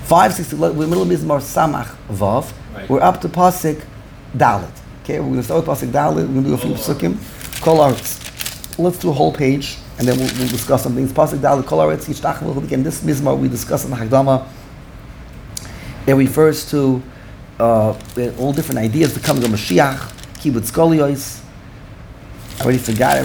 560. We're in the middle of Mizmor Samach Vav. Right. We're up to Pasuk Dalet. Okay, we're going to start with Pasuk Dalet. We're going to do a few Psukim. Kol Aretz. Let's do a whole page, and then we'll discuss some things. Pasuk Dalet. Kol Aretz Yishtachvu. Again, this Mizmor we discussed in the Hagdama. It refers to all different ideas. The coming of Mashiach, Kibbutz Goliyos. I already forgot.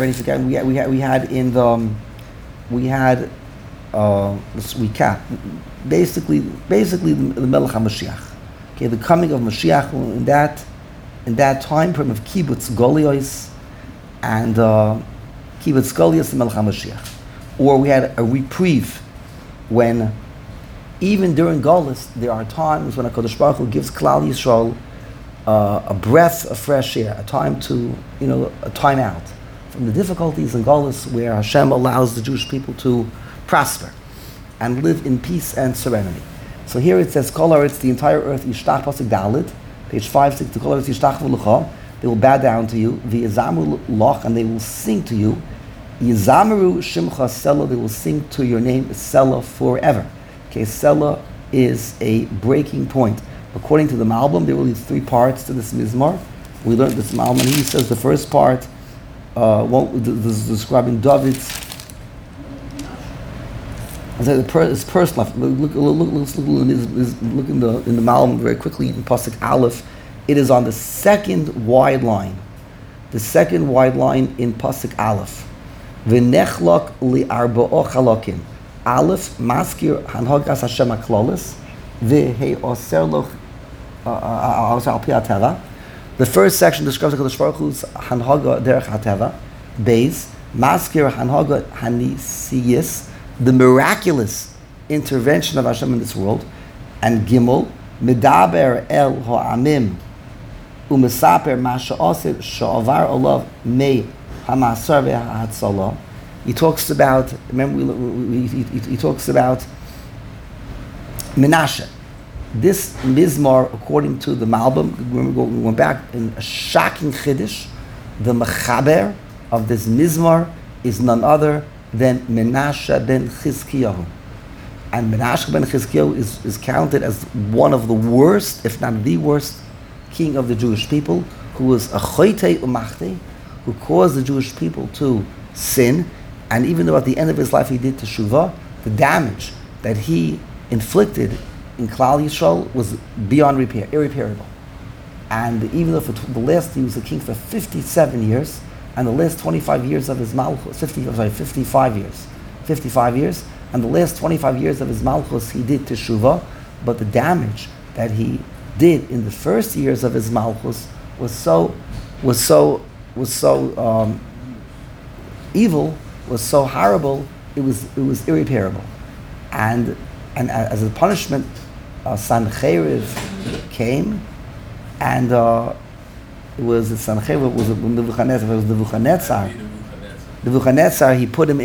Let's recap. Basically the Melech HaMashiach. Okay, the coming of Mashiach in that time frame of Kibbutz Goliyos and Kibbutz Goliyos and Melech HaMashiach. Or we had a reprieve when even during Golus there are times when HaKadosh Baruch Hu gives Klal Yisrael a breath of fresh air, a time to, a time out from the difficulties in Golus where Hashem allows the Jewish people to prosper and live in peace and serenity. So here it says, Kol Haaretz, the entire earth, Yishtach Pasuk Dalet, page 5, 6, Kol Haaretz Yishtach V'Lecha, they will bow down to you, V'Yizamu Loch, and they will sing to you, Yizameru Shimcha Selah, they will sing to your name, Selah, forever. Okay, Selah is a breaking point. According to the Malbim, there will be 3 parts to this Mizmor. We learned this Malbim, and he says the first part is describing David's. It's personal. Look in the Malbim very quickly in Pasuk Aleph. It is on the second wide line. The second wide line in Pasuk Aleph. V'nechlok li'arba'o chalokim. Aleph maskir hanhagas Hashem haklolis. V'hei oser loch al pi hateva. The first section describes HaKadosh Baruch Hu's hanhaga derech hateva. Beis maskir hanhaga hanisiyis, the miraculous intervention of Hashem in this world. And Gimel medaber el ha'amim u'mesaper ma she'aseh she'avar olav mei ha'masar ve'ha'hatzalah. He talks about, he talks about Menashe. This Mizmor, according to the Malbim, we went back in a shocking Chiddush. The Mechaber of this Mizmor is none other than Menashe ben Chizkiyahu. And Menashe ben Chizkiyahu is counted as one of the worst, if not the worst, king of the Jewish people, who was a choitei u'machtei, who caused the Jewish people to sin. And even though at the end of his life he did teshuvah, the damage that he inflicted in Klal Yisrael was beyond repair, irreparable. And even though he was a king for 57 years, and the last 25 years of his malchus, 55 years, and the last 25 years of his malchus he did teshuvah, but the damage that he did in the first years of his malchus was so evil, was so horrible, it was irreparable. And as a punishment, Sancheriv came, and it was Sancheriv was Nebuchadnezzar. It was Nebuchadnezzar. Nebuchadnezzar. He put him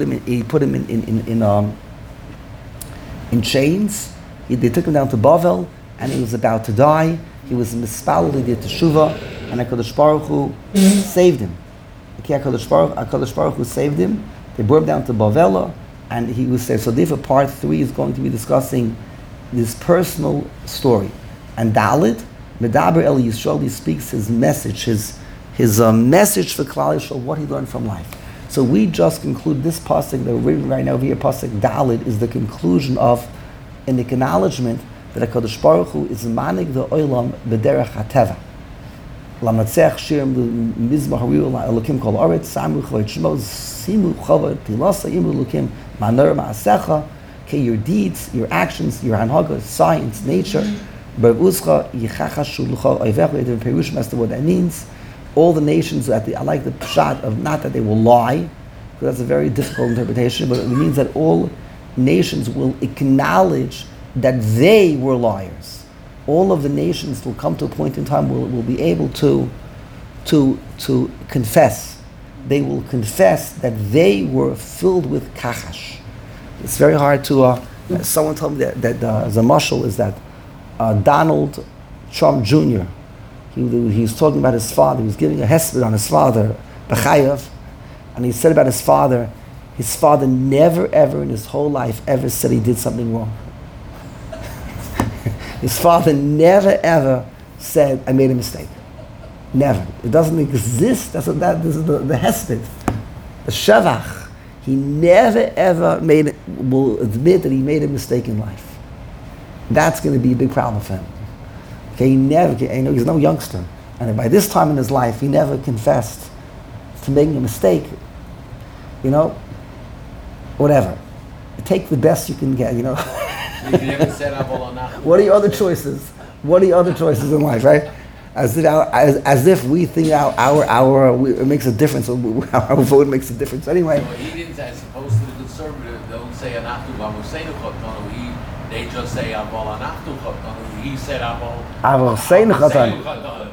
in chains. They took him down to Bavel, and he was about to die. He was mispalled. He did teshuvah, and HaKadosh Baruch Hu saved him. Okay, HaKadosh Baruch Hu saved him. They brought him down to Bavela, and he was saved. So therefore, part 3 is going to be discussing this personal story. And Dalit, Medaber El Yisrael, he speaks his message, his message for Klal Yisrael, what he learned from life. So we just conclude this pasuk that we're reading right now via pasuk Dalit is the conclusion of an acknowledgement that HaKadosh Baruch Hu is manig the olam b'derech hateva. Lamatzech shirim mizmor hariu elokim kol aretz samu chavod shmo simu chavod tilasa imu elokim manor ma'asecha. Okay, your deeds, your actions, your hanhaga, science, nature. Bervuscha yichachashu l'chol oivecha. In Perush, as to what that means. All the nations I like the pshat of not that they will lie, because that's a very difficult interpretation, but it means that all nations will acknowledge that they were liars. All of the nations will come to a point in time where will be able to confess. They will confess that they were filled with kachash. It's very hard to. Someone told me that the mashal is that Donald Trump Jr. He was talking about his father. He was giving a hesped on his father, Bechayev, and he said about his father never ever in his whole life ever said he did something wrong. His father never ever said, I made a mistake. Never. It doesn't exist. This is the hesped, the shavach. He never ever will admit that he made a mistake in life. That's going to be a big problem for him. Okay, he's no youngster. And by this time in his life, he never confessed to making a mistake. Whatever. Take the best you can get, What are your other choices? What are your other choices in life, right? As if we think it makes a difference, our vote makes a difference. Anyway. So he didn't say, as opposed to the conservative, don't say anachtu v'amoseinu chotanu. They just say avol anachtu chotanu. He said avol seinu chotanu.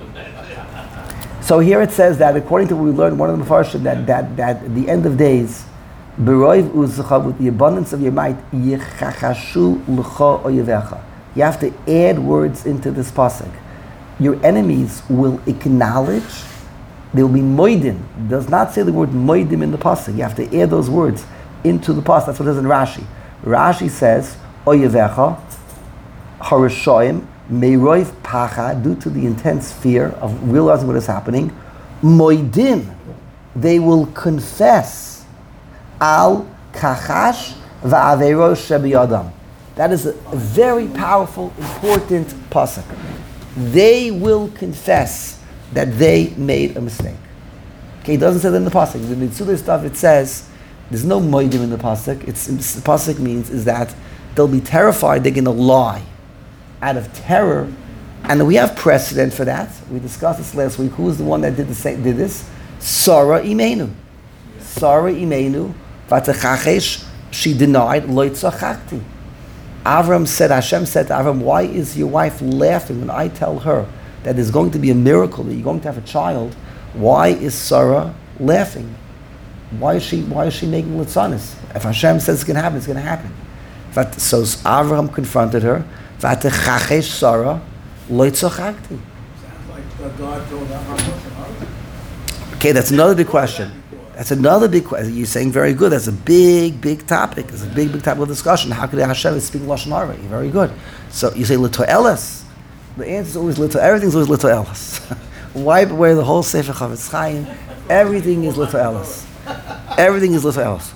So here it says that according to what we learned, one of the Mefarshim, that at the end of days, B'roiv u'zecha, with the abundance of your might, yichachashu l'cha oyevecha. You have to add words into this pasuk. Your enemies will acknowledge, they will be moidim. It does not say the word moidim in the pasuk. You have to add those words into the pasuk. That's what it says in Rashi. Rashi says, oyevecha, harashoim, meiroiv pacha, due to the intense fear of realizing what is happening, moidim, they will confess, al kachash va'averos shebiyadam. That is a very powerful, important pasuk. They will confess that they made a mistake. Okay, it doesn't say that in the pasuk. In the Mitzvah stuff, it says there's no moedim in the pasuk. The pasuk means is that they'll be terrified. They're going to lie out of terror, and we have precedent for that. We discussed this last week. Who was the one that did this? Sarah Imenu. Sarah Imenu. V'atachachesh. She denied lo tzachakti. Avram said, Hashem said to Avram, why is your wife laughing when I tell her that there's going to be a miracle, that you're going to have a child? Why is Sarah laughing? Why is she making litzanis? If Hashem says it's going to happen, it's going to happen. So Avram confronted her. V'atechachesh Sarah lo tzachakti. Sounds like God told Avram. Okay, that's another big question. That's another big question. You're saying very good. That's a big, big topic. It's a big, big topic of discussion. How could Hashem speak Lashon Hara? Very good. So you say Lito Elis. The answer is always Lito. Everything's always Lito Elis. Wipe away the whole Sefer Chavetz Chaim. Everything is Lito Elis. Everything is Lito Elis.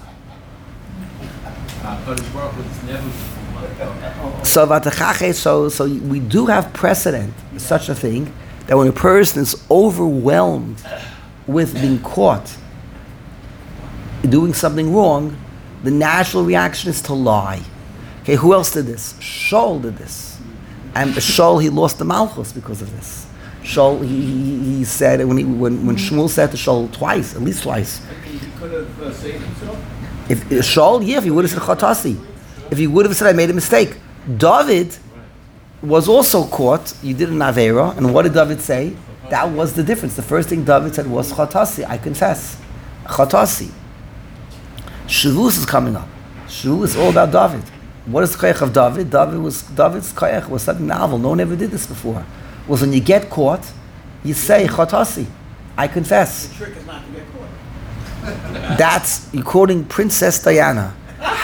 So we do have precedent, such a thing, that when a person is overwhelmed with being caught doing something wrong, the natural reaction is to lie. Okay, who else did this? Shaul did this. And Shaul, he lost the Malchus because of this. Shaul, he said, when Shmuel said to Shaul twice, at least twice. He could have saved himself? If Shaul, if he would have said Chatasi. If he would have said, I made a mistake. David was also caught, you did an Aveira, and what did David say? That was the difference. The first thing David said was Chatasi, I confess. Chatasi. Shavuos is coming up. Shavuos is all about David. What is the koyach of David? David's koyach was something novel. No one ever did this before. Was when you get caught, you say Chatasi, I confess. The trick is not to get caught. That's, you're quoting Princess Diana.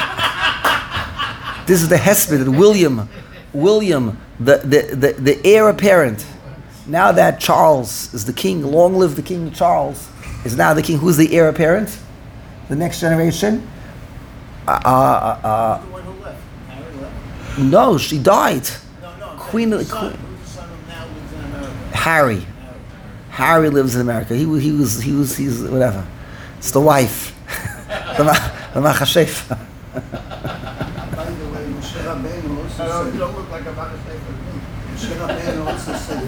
This is the hesped that William, the heir apparent. Now that Charles is the king, long live the King Charles, is now the king. Who's the heir apparent? The next generation? The one who left. Harry left. No, she died. No. Queen of the son. Queen. Who's the son of now lives in America? Harry lives in America. He's whatever. It's the wife. the Machashef. By the way, Moshe Rabbeinu also said, you don't look like a Machashef. Moshe Rabbeinu also said,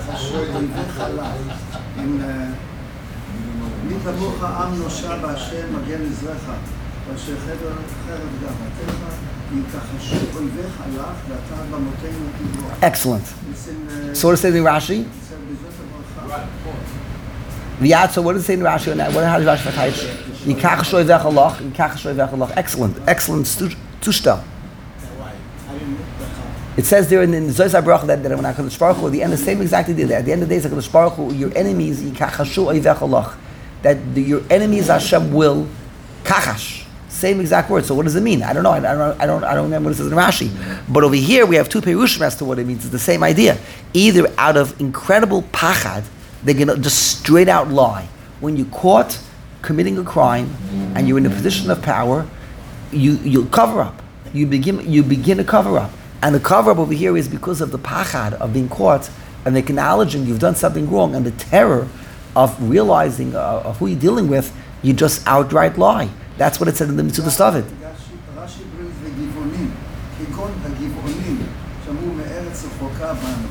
מי כמוך עם נושע בהשם מגן עזרך, ואשר חרב גאוותך, יכחשו אויביך לך, ואתה במותינו תברח. Excellent. So what does it say in Rashi? So what does it say in Rashi on that? How does Rashi verteidigen? Yikachshu oivecha lach, yikachshu oivecha lach. Excellent Tushta. It says there in the Zohar Baruch that when HaKadosh Baruch Hu, at the end, the same exact idea. At the end of the day, HaKadosh Baruch Hu, your enemies, yikachashu oivecha lach, that your enemies Hashem will kachash, same exact word. So what does it mean? I don't know. I don't remember what it says in Rashi. But over here we have two perushim as to what it means. It's the same idea. Either out of incredible pachad, they're gonna just straight out lie. When you're caught committing a crime and you're in a position of power, you'll cover up. You begin to cover up. And the cover up over here is because of the pachad of being caught and acknowledging you've done something wrong and the terror of realizing of who you're dealing with, you just outright lie. That's what it said in the Mitzvah Stavit. Rashi brings the Givonim, Kikon HaGivonim, Shamu Me'eretz Rechoka Banu.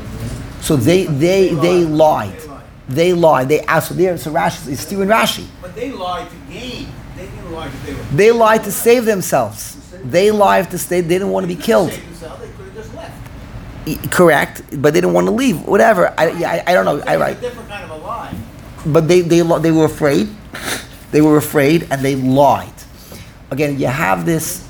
So they lied. They lied. So Rashi is steering Rashi. But they lied to gain. They didn't lie to They lied to save themselves. They lied to stay. They didn't want to be killed. They could have just left. Correct, but they didn't want to leave. Whatever. I don't know. It's a different kind of a lie. But they were afraid. They were afraid and they lied. Again, you have this.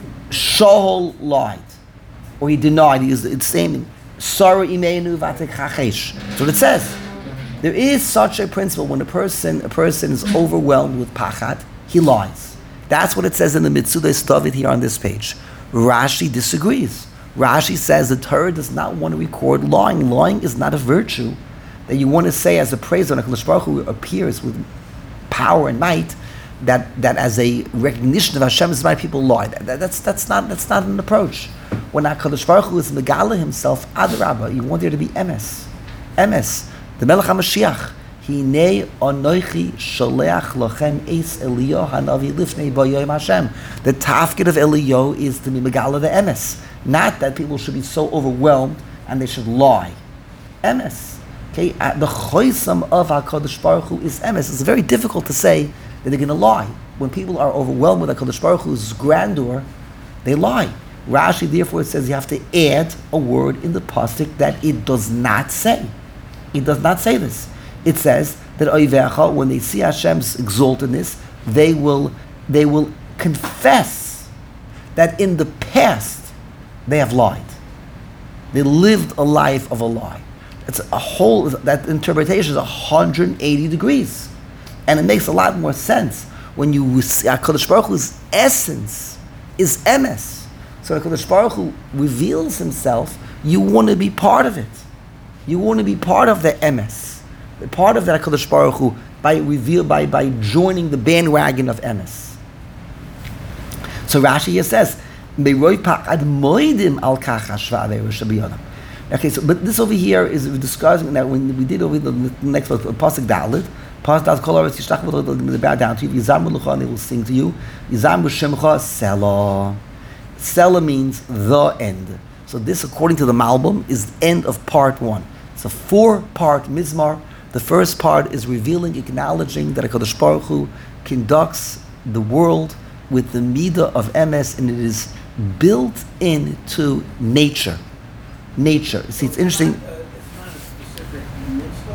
Shaul lied, or he denied. It's the same thing. Sarah imeinu vatek chachesh. That's what it says. There is such a principle when a person is overwhelmed with pachad, he lies. That's what it says in the Mitzvah Stavit here on this page. Rashi disagrees. Rashi says the Torah does not want to record lying. Lying is not a virtue that you want to say as a praise when HaKadosh Baruch Hu appears with power and might. That as a recognition of Hashem's might, people lie. That's not an approach. When HaKadosh Baruch Hu is Megala himself, Adarabah, you want there to be emes. Emes. The Melech HaMashiach. Hinei anoichi sholeach lochem eis Eliyahu hanavi lifnei b'yoyim Hashem. The tafkid of Eliyahu is to be Megala the emes. Not that people should be so overwhelmed and they should lie. Emes. Okay, the choisam of HaKadosh Baruch Hu is emes. It's very difficult to say that they're going to lie. When people are overwhelmed with HaKadosh Baruch Hu's grandeur, they lie. Rashi therefore says you have to add a word in the pasuk that it does not say. It does not say this. It says that Oivecha, when they see Hashem's exaltedness, they will confess that in the past they have lied. They lived a life of a lie. That interpretation is 180 degrees. And it makes a lot more sense when you see HaKadosh Baruch Hu's essence is emes. So HaKadosh Baruch Hu reveals himself, you want to be part of it. You want to be part of the emes. Part of that HaKadosh Baruch Hu by joining the bandwagon of emes. So Rashi here says, okay, so but this over here is discussing that when we did over the next pasuk Dalet, pasuk Dalet kol haaretz yishlach v'lo they bow down to you. Yizam l'cha, and they will sing to you. Yizam b'shemcha Selah. Selah means the end. So this, according to the Malbim, is the end of part 1. It's a 4-part mizmar. The first part is revealing, acknowledging that HaKadosh Baruch Hu conducts the world with the midah of emes, and it is built into nature. Nature. See, it's interesting. It's not a specific mitzvah,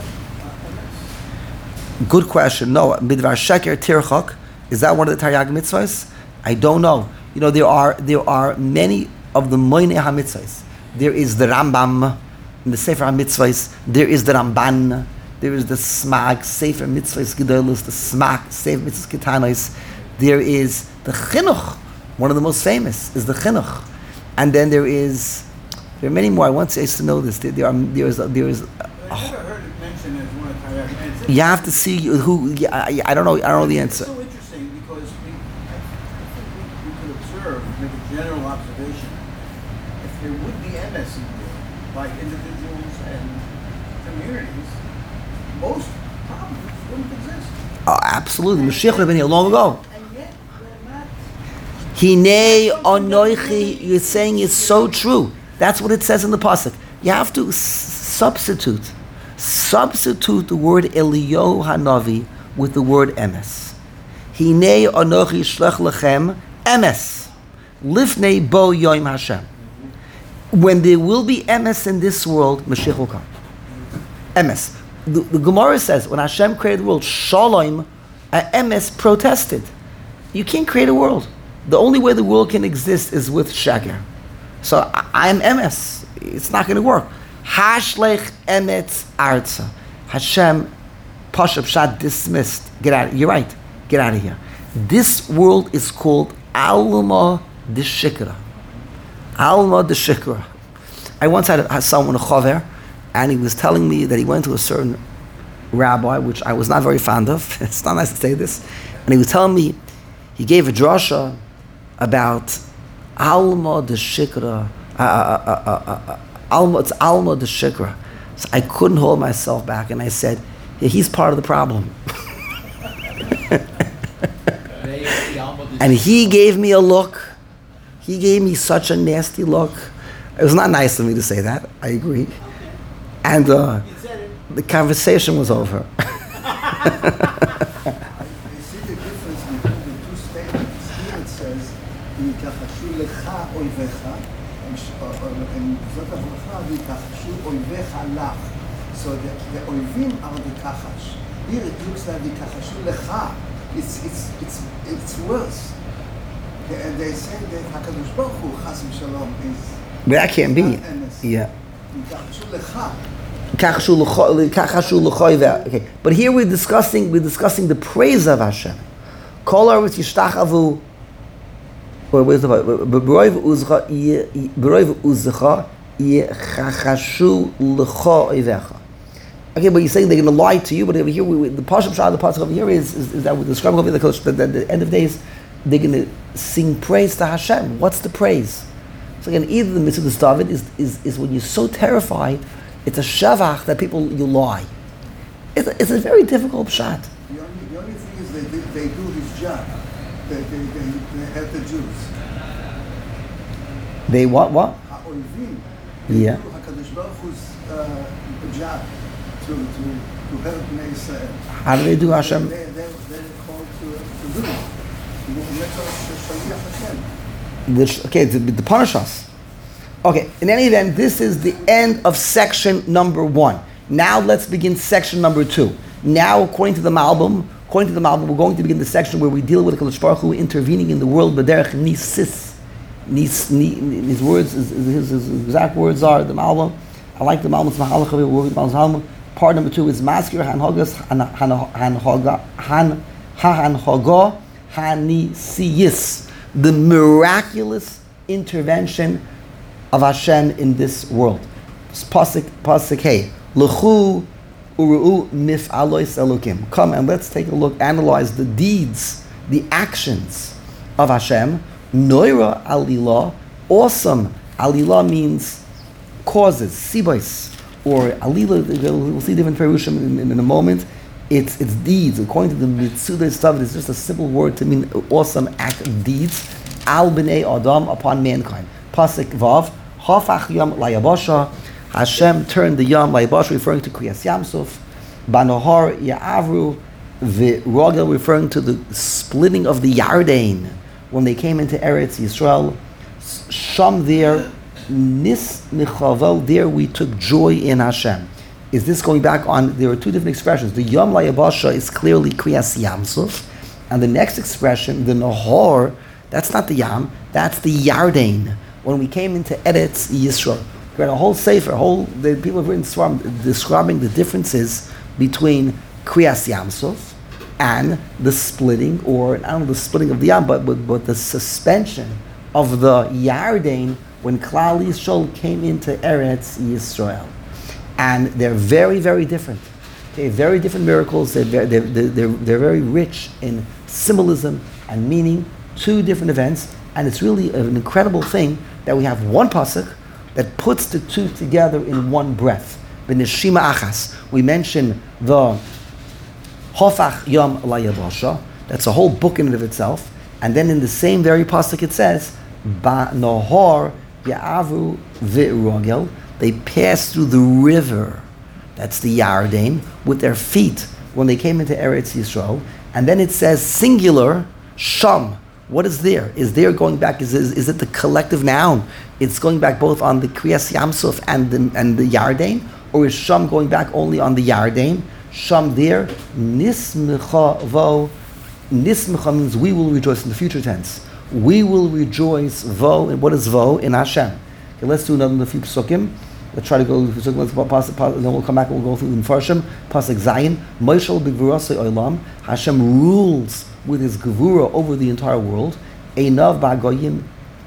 Good question. No, midvar sheker tirchak. Is that one of the Taryag mitzvahs? I don't know. You know, there are many of the Moinei HaMitzvahs. There is the Rambam in the Sefer HaMitzvahs. There is the Ramban. There is the Smag, Sefer Mitzvahs Gedolos, the Smag, Sefer Mitzvahs Ketanos. There is the Chinuch. One of the most famous is the Chinuch. And then there are many more. I want you to know this. There is. I never heard it mentioned as one of Taryag. You have to see who. I don't know. I don't know the answer. It's so interesting because I think we could observe, make a general observation. If there would be emes in there by individuals and communities, most problems wouldn't exist. Oh, absolutely. Mashiach would have been here long ago. And yet, they're not. Hinei anoichi. You're saying is so true. That's what it says in the pasuk. You have to substitute the word Eliyahu Hanavi with the word emes. Hinei anochi shlech lechem emes lifnei bo yoim Hashem. When there will be emes in this world, Mashiach will come. Emes. The Gemara says when Hashem created the world, Shalom, emes protested. You can't create a world. The only way the world can exist is with Shaker. So I'm emes. It's not going to work. Hashlech emetz arza. Hashem, Pasha Pshat, dismissed. Get out. You're right. Get out of here. This world is called Alma de Shikra. Alma de Shikra. I once had someone, a chaver, and he was telling me that he went to a certain rabbi, which I was not very fond of. It's not nice to say this. And he was telling me, he gave a drasha about Alma de Shikra. It's Alma de Shikra. So I couldn't hold myself back, and I said, yeah, he's part of the problem. And he gave me a look. He gave me such a nasty look. It was not nice of me to say that, I agree. And the conversation was over. I see the difference between the two statements. Here it says, "V'yikachashu lecha oivecha," and זאת הברכה, "v'yikachashu oivecha lach." So the oivim are the kachash. Here it looks like "v'yikachashu lecha." It's worse. They say that Hakadosh Baruch Hu Chas v'Shalom is. But that can't be. Yeah. Okay. But here we're discussing the praise of Hashem. Kol haaretz yishtachavu. Or where's the b'roiv uzcha yechachashu l'cha oivecha. Okay, but you're saying they're going to lie to you. But over here, the pasuk shah, the pasuk over here is that we're describing over the coach. But at the end of days, they're going to sing praise to Hashem. What's the praise? So again, either the mitzvah of David is when you're so terrified, it's a shavach that you lie. It's a very difficult shot. The only thing is they do his job. They help the Jews. They what? Ha'oivim. Yeah. They do HaKadosh Baruch Hu's job to help Bnei Israel. How do they do Hashem? They're called to do it. Okay, to punish us. Okay, in any event, this is the end of section number 1. Now let's begin section number 2. Now, according to the Malbim, we're going to begin the section where we deal with HaKadosh Baruch Hu intervening in the world, b'derech nisis. His words, his exact words are, the Malbim, I like the Malbim's Mahalach, part number 2 is Maskir Hanhaga Hanisiyis, the miraculous intervention of Hashem in this world. Pasuk Hey, L'chu Uru'u Mif'alois Elokim. Come and let's take a look, analyze the deeds, the actions of Hashem. Noira Alila, awesome. Alila means causes, sibais, or Alila, we'll see different perushim in a moment. It's deeds. According to the Mitzudah stuff, it's just a simple word to mean awesome act of deeds. Al b'nei Adam, upon mankind. Pasuk Vav, Hafach Yam Layabasha, Hashem turned the Yam Layabasha, referring to Kriyas Yamsuf. Banohar Ya'avru, V'rogel, referring to the splitting of the Yarden when they came into Eretz Yisrael. Sham there, Nis Michavel, there we took joy in Hashem. Is this going back on, there are two different expressions. The Yam Layabasha is clearly Kriyas Yamsuf, and the next expression, the Nahor, that's not the Yam, that's the Yarden. When we came into Eretz Yisrael, we had a whole sefer, the people have written describing the differences between Kriyas Yamsuf and the splitting, or I don't know the splitting of the Yam, but the suspension of the Yarden when Klal Yisrael came into Eretz Yisrael. And they're very, very different. Okay, very different miracles. They're very rich in symbolism and meaning. Two different events, and it's really an incredible thing that we have one pasuk that puts the two together in one breath. B'neshima achas. We mention the Hafach Yam Layabasha. That's a whole book in and of itself. And then in the same very pasuk it says, Ba'nohar Ya'avu V'rogel. They passed through the river, that's the Yarden, with their feet when they came into Eretz Yisrael. And then it says singular, Sham. What is there? Is there going back, is it the collective noun? It's going back both on the Kriyas Yamsuf and the Yarden? Or is Sham going back only on the Yarden? Sham there, Nismicha Vo. Nismicha means we will rejoice in the future tense. We will rejoice Vo, and what is Vo? In Hashem. Okay, let's do another few psukim. Let's try to go through the psukim, and then we'll come back and we'll go through the Farshim. Pasuk Zayin, Moshel b'gvurasei olam. Hashem rules with his gevura over the entire world. Einav ba'goyim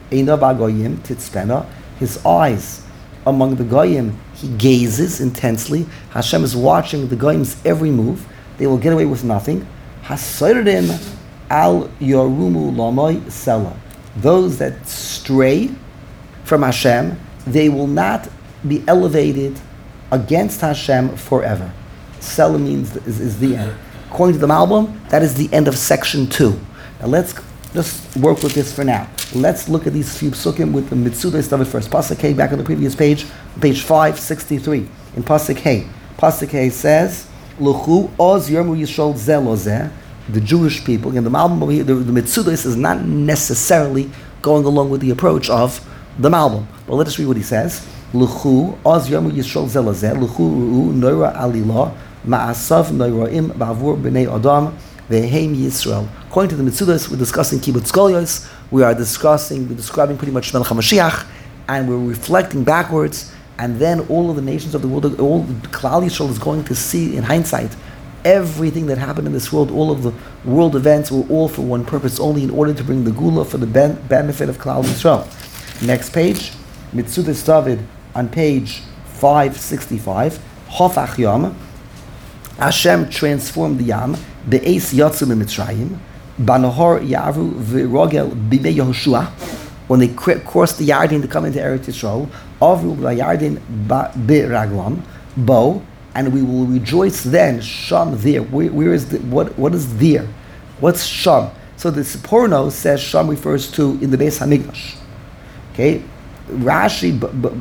titzpena. His eyes among the goyim, he gazes intensely. Hashem is watching the goyim's every move. They will get away with nothing. Hasoirim al yorumu lamoy sela. Those that stray from Hashem, they will not be elevated against Hashem forever. Sela means is the end. According to the Malbim, that is the end of section 2. Now let's just work with this for now. Let's look at these few psukim with the Mitzudas David first. Pasuk Hey, back on the previous page, page 563. In Pasuk Hey says, L'chu oz yormu yishol zeh lo zeh. The Jewish people, again, the Malbim over here, the Mitzudas is not necessarily going along with the approach of the Malbim. But let us read what he says. L'chu oz yormu yishol zeh lo zeh. L'chu ru'u noira alilah ma'asav noiraim ba'avur b'nei adam ve'heim Yisrael. According to the Mitzudas, we're discussing Kibbutz Golios. We're describing pretty much Melech HaMashiach, and we're reflecting backwards, and then all of the nations of the world, all Klal Yisrael is going to see in hindsight everything that happened in this world, all of the world events were all for one purpose, only in order to bring the Gula for the benefit of Klal Yisrael. Next page, Mitzudas David on page 565, Hofach Yom, Hashem transformed the Yam, Be'ez Yatzu Mitzrayim, Banahor Yavu V'Rogel Bimei Yehoshua, when they crossed the Yarden to come into Eretz Yisrael, Avru B'Yarden B'Raglam, Bo, and we will rejoice then, Sham there. Where is what is there? What's Sham? So the Sforno says Sham refers to in the Beis Hamikdash. Okay, Rashi,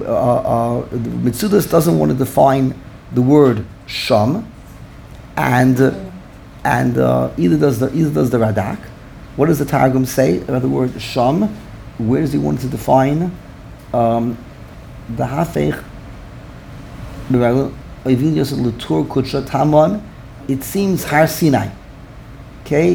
Mitzudas doesn't want to define the word Sham, and either does the Radak. What does the Targum say about the word Sham? Where does he want to define the Hafech? It seems Har Sinai. Okay,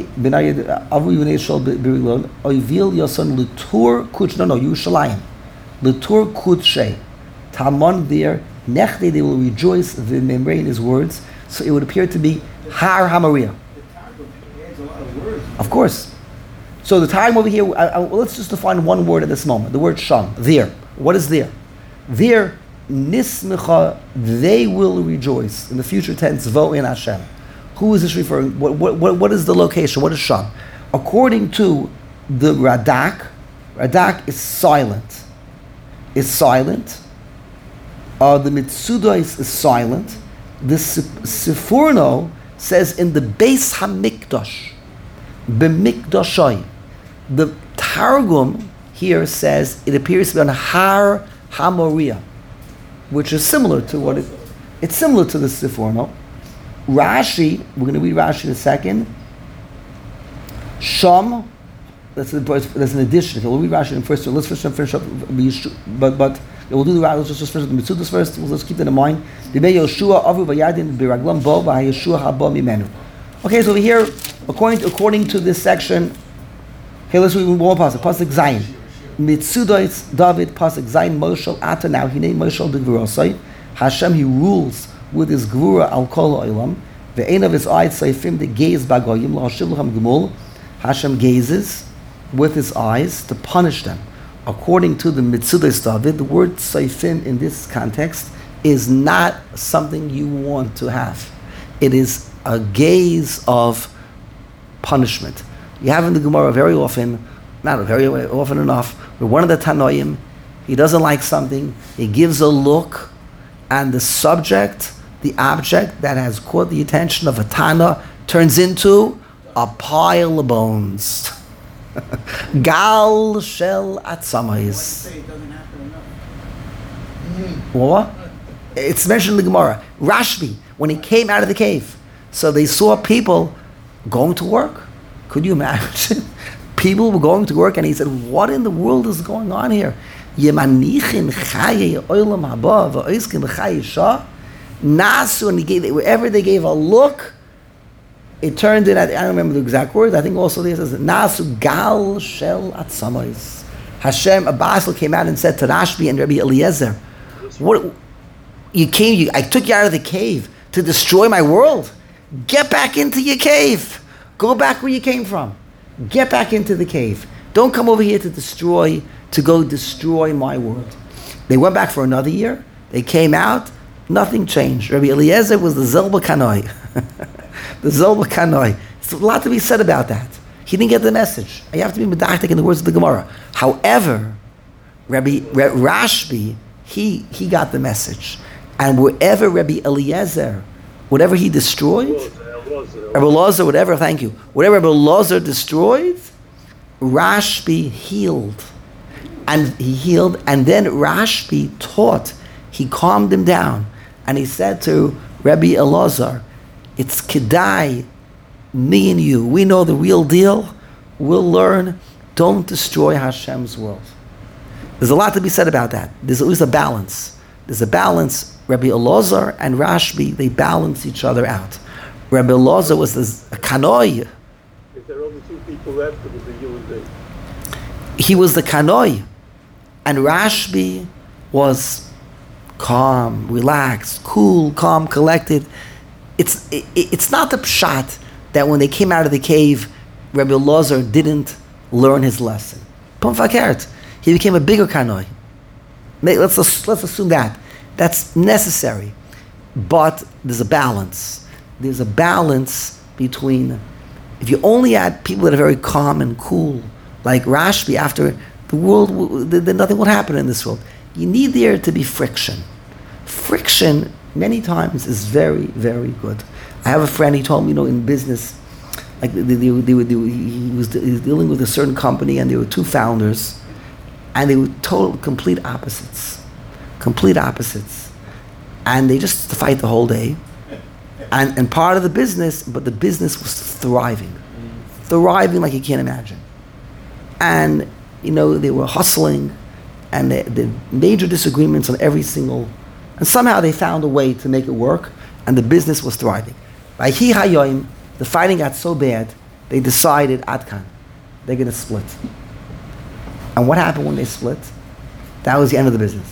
Yerushalayim. Lutur Kudshe. Tamon there, Nechte, they will rejoice, the memory in his words. So it would appear to be Har Hamaria. Of course. So the time over here, let's just define one word at this moment. The word Sham, there. What is there? There, Nismicha, they will rejoice. In the future tense, Vo in Hashem. Who is this referring? What is the location? What is Sham? According to the Radak is silent. Is silent. The Mitzudas is silent. The Sforno says in the Beis Hamikdash, B'Mikdashai. The Targum here says it appears to be on Har Hamoria, which is similar to it's similar to the Sforno. Rashi, we're going to read Rashi in a second. Sham, that's an addition. Okay, we'll read Rashi in first. Let's finish up. But we'll do the Rashi. Let's just finish the Mitzudas first. Let's keep that in mind. Okay, so over here, according to this section, okay, let's read one more pasuk. Pasuk Zayin. Mitzudas David pasuk Zayin Moshel Ata now Hinei Moshel de Gvurosai. Hashem, he rules with his Gvura al Kol Olam. The end of his eyes Seifim the gaze bagoyim lahashiv lachem gemul. Hashem gazes with his eyes to punish them. According to the Mitzudas David, the word Seifim in this context is not something you want to have. It is a gaze of punishment. You have in the Gemara very often, not very often enough, where one of the Tanoim, he doesn't like something, he gives a look, and the subject, the object that has caught the attention of a Tana turns into a pile of bones. Gal shel atzamayis. What? It's mentioned in the Gemara. Rashbi, when he came out of the cave, so they saw people going to work. Could you imagine? People were going to work, and he said, "What in the world is going on here?" Yemanichin chaye olam haba v'oiskin l'chaye shah. Nasu, and wherever they gave a look, it turned in. I don't remember the exact words. I think also there says Nasu gal shel atzamayis. Hashem Abbasel came out and said to Rashbi and Rabbi Eliezer, "What I took you out of the cave to destroy my world. Get back into your cave. Go back where you came from. Get back into the cave. Don't come over here to go destroy my world. They went back for another year. They came out. Nothing changed. Rabbi Eliezer was the Zelba Kanoi. The Zelba Kanoi. There's a lot to be said about that. He didn't get the message. You have to be medactic in the words of the Gemara. However, Rashbi, he got the message. And wherever Rabbi Eliezer, whatever he destroyed, Rabbi Elazar, whatever, thank you. Whatever Rabbi Elazar destroyed, Rashbi healed. And he healed, and then Rashbi taught. He calmed him down. And he said to Rabbi Elazar, it's Kedai, me and you. We know the real deal. We'll learn. Don't destroy Hashem's world. There's a lot to be said about that. There's always a balance. There's a balance. Rabbi Elazar and Rashbi, they balance each other out. Rabbi Elazar was a kanoi. If there are only two people left, it was a human being. He was the kanoi. And Rashbi was calm, relaxed, cool, calm, collected. It's not the pshat that when they came out of the cave, Rabbi Elazar didn't learn his lesson. Pum fakert. He became a bigger kanoi. Let's assume that. That's necessary. But there's a balance. There's a balance between, if you only had people that are very calm and cool, like Rashbi, after the world, then nothing will happen in this world. You need there to be friction. Friction, many times, is very, very good. I have a friend, he told me, in business, like he was dealing with a certain company, and there were two founders, and they were complete opposites. Complete opposites. And they just fight the whole day. And part of the business, but the business was thriving like you can't imagine. And they were hustling, and the major disagreements on every single, and somehow they found a way to make it work, and the business was thriving. By Hi Hayoim, the fighting got so bad, they decided, Adkan, they're going to split. And what happened when they split? That was the end of the business.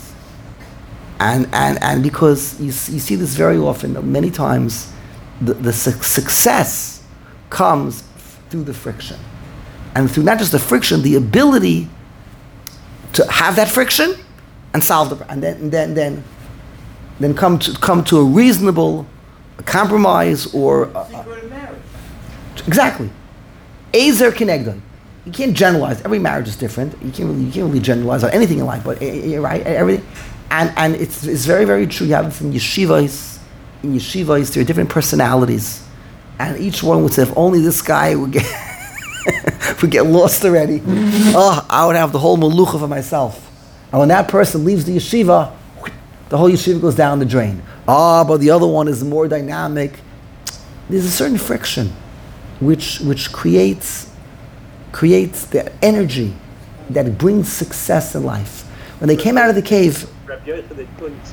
And because you see this very often, many times, the success comes through the friction. And through not just the friction, the ability to have that friction and solve the, and then come to a reasonable compromise or Secret of marriage. exactly. Ezer Kenegdon. You can't generalize. Every marriage is different. You can't really generalize on anything in life. But right, everything, and it's very, very true. You have this in yeshivas. In yeshivas, there are different personalities, and each one would say, "If only this guy would get would get lost already, I would have the whole malucha for myself." And when that person leaves the yeshiva, the whole yeshiva goes down the drain. But the other one is more dynamic. There's a certain friction, which creates the energy that brings success in life. When they came out of the cave, Rabbi Yochanan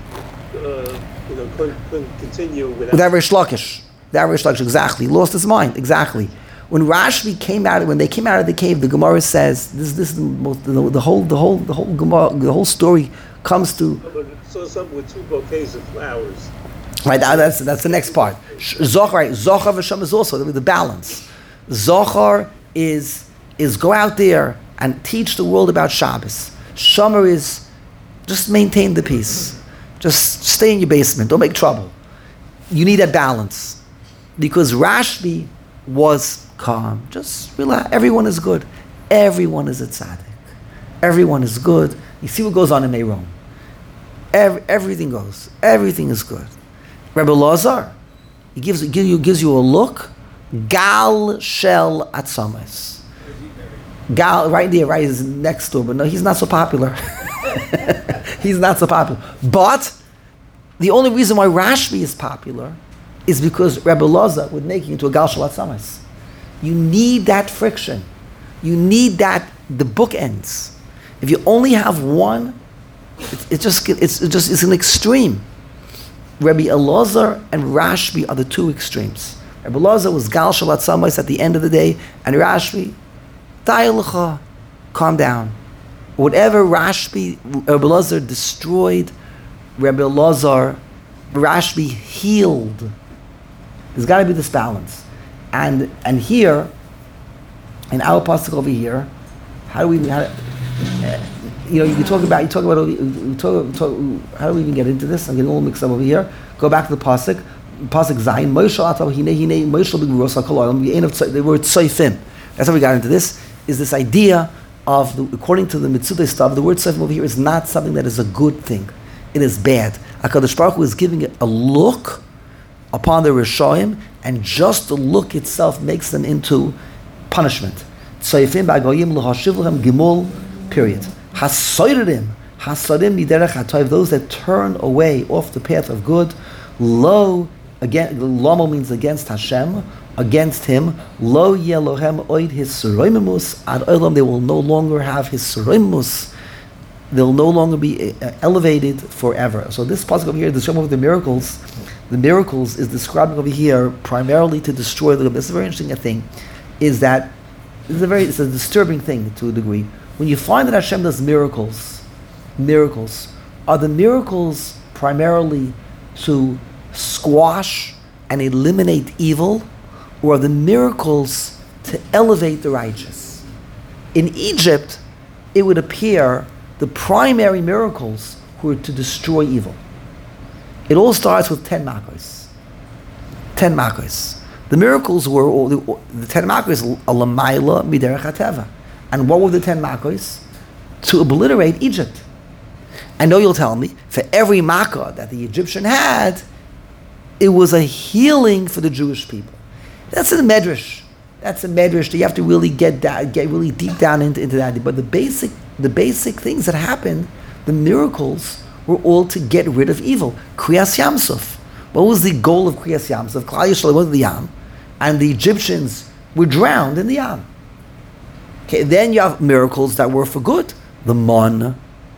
couldn't continue with Rish Lakish. Rish Lakish, exactly. He lost his mind, exactly. When Rashbi came out, when they came out of the cave, the Gemara says this is the whole story comes to. So something with two bouquets of flowers. Right, that's the next part. Zohar v'sham is also the balance. Zohar is go out there and teach the world about Shabbos. Shomer is just maintain the peace. Just stay in your basement. Don't make trouble. You need that balance. Because Rashbi was calm. Just relax. Everyone is good. Everyone is a tzaddik. Everyone is good. You see what goes on in Meron. Everything goes. Everything is good. Rebbe Lazar, he gives you a look. Gal shel atzames. Gal, right there, right, is next door, but no, he's not so popular. He's not so popular. But the only reason why Rashbi is popular is because Rebbe Lazar would make you into a Gal shel atzames. You need that friction. You need that, the bookends. If you only have one, it's an extreme. Rabbi Elazar and Rashbi are the two extremes. Rabbi Elazar was Gal shel atzames at the end of the day, and Rashbi, Ta'ilcha, calm down. Whatever Rabbi Elazar destroyed, Rashbi healed. There's got to be this balance. And here, in our pasuk over here, how do we you talk about how do we even get into this? I'm getting a little mixed up over here. Go back to the pasuk Zayin. Moshe atav hine Moshe b'gvuros hakol olam. The word tzoifim. That's how we got into this. Is this idea of according to the Mitzvah stuff, the word tzoifim over here is not something that is a good thing. It is bad. HaKadosh Baruch Hu is giving it a look upon the Rishoyim, and just the look itself makes them into punishment. Tzoifim b'agoyim l'hashiv l'hem gimul. Period. Hasoirim miderech hatoiv. Those that turn away off the path of good. Lo, again, lomo means against Hashem, against Him. Lo yelohem oid his soroimimus ad olam. They will no longer have his soroimimus. They'll no longer be elevated forever. So this pasuk over here, the Shem of the miracles is describing over here primarily to destroy the. This is a very interesting thing. Is that it's a disturbing thing to a degree. When you find that Hashem does miracles, are the miracles primarily to squash and eliminate evil, or are the miracles to elevate the righteous? In Egypt, it would appear the primary miracles were to destroy evil. It all starts with 10 makos. 10 makos. The miracles were all the 10 makos, alamayla miderech hateva. And what were the 10 makos? To obliterate Egypt. I know you'll tell me, for every makkah that the Egyptian had, it was a healing for the Jewish people. That's a medrash. You have to really get really deep down into that. But the basic things that happened, the miracles, were all to get rid of evil. Kriyas Yamsuf. What was the goal of Kriyas Yamsuf? Klal Yisrael went to the Yam, and the Egyptians were drowned in the Yam. Okay, then you have miracles that were for good. The man,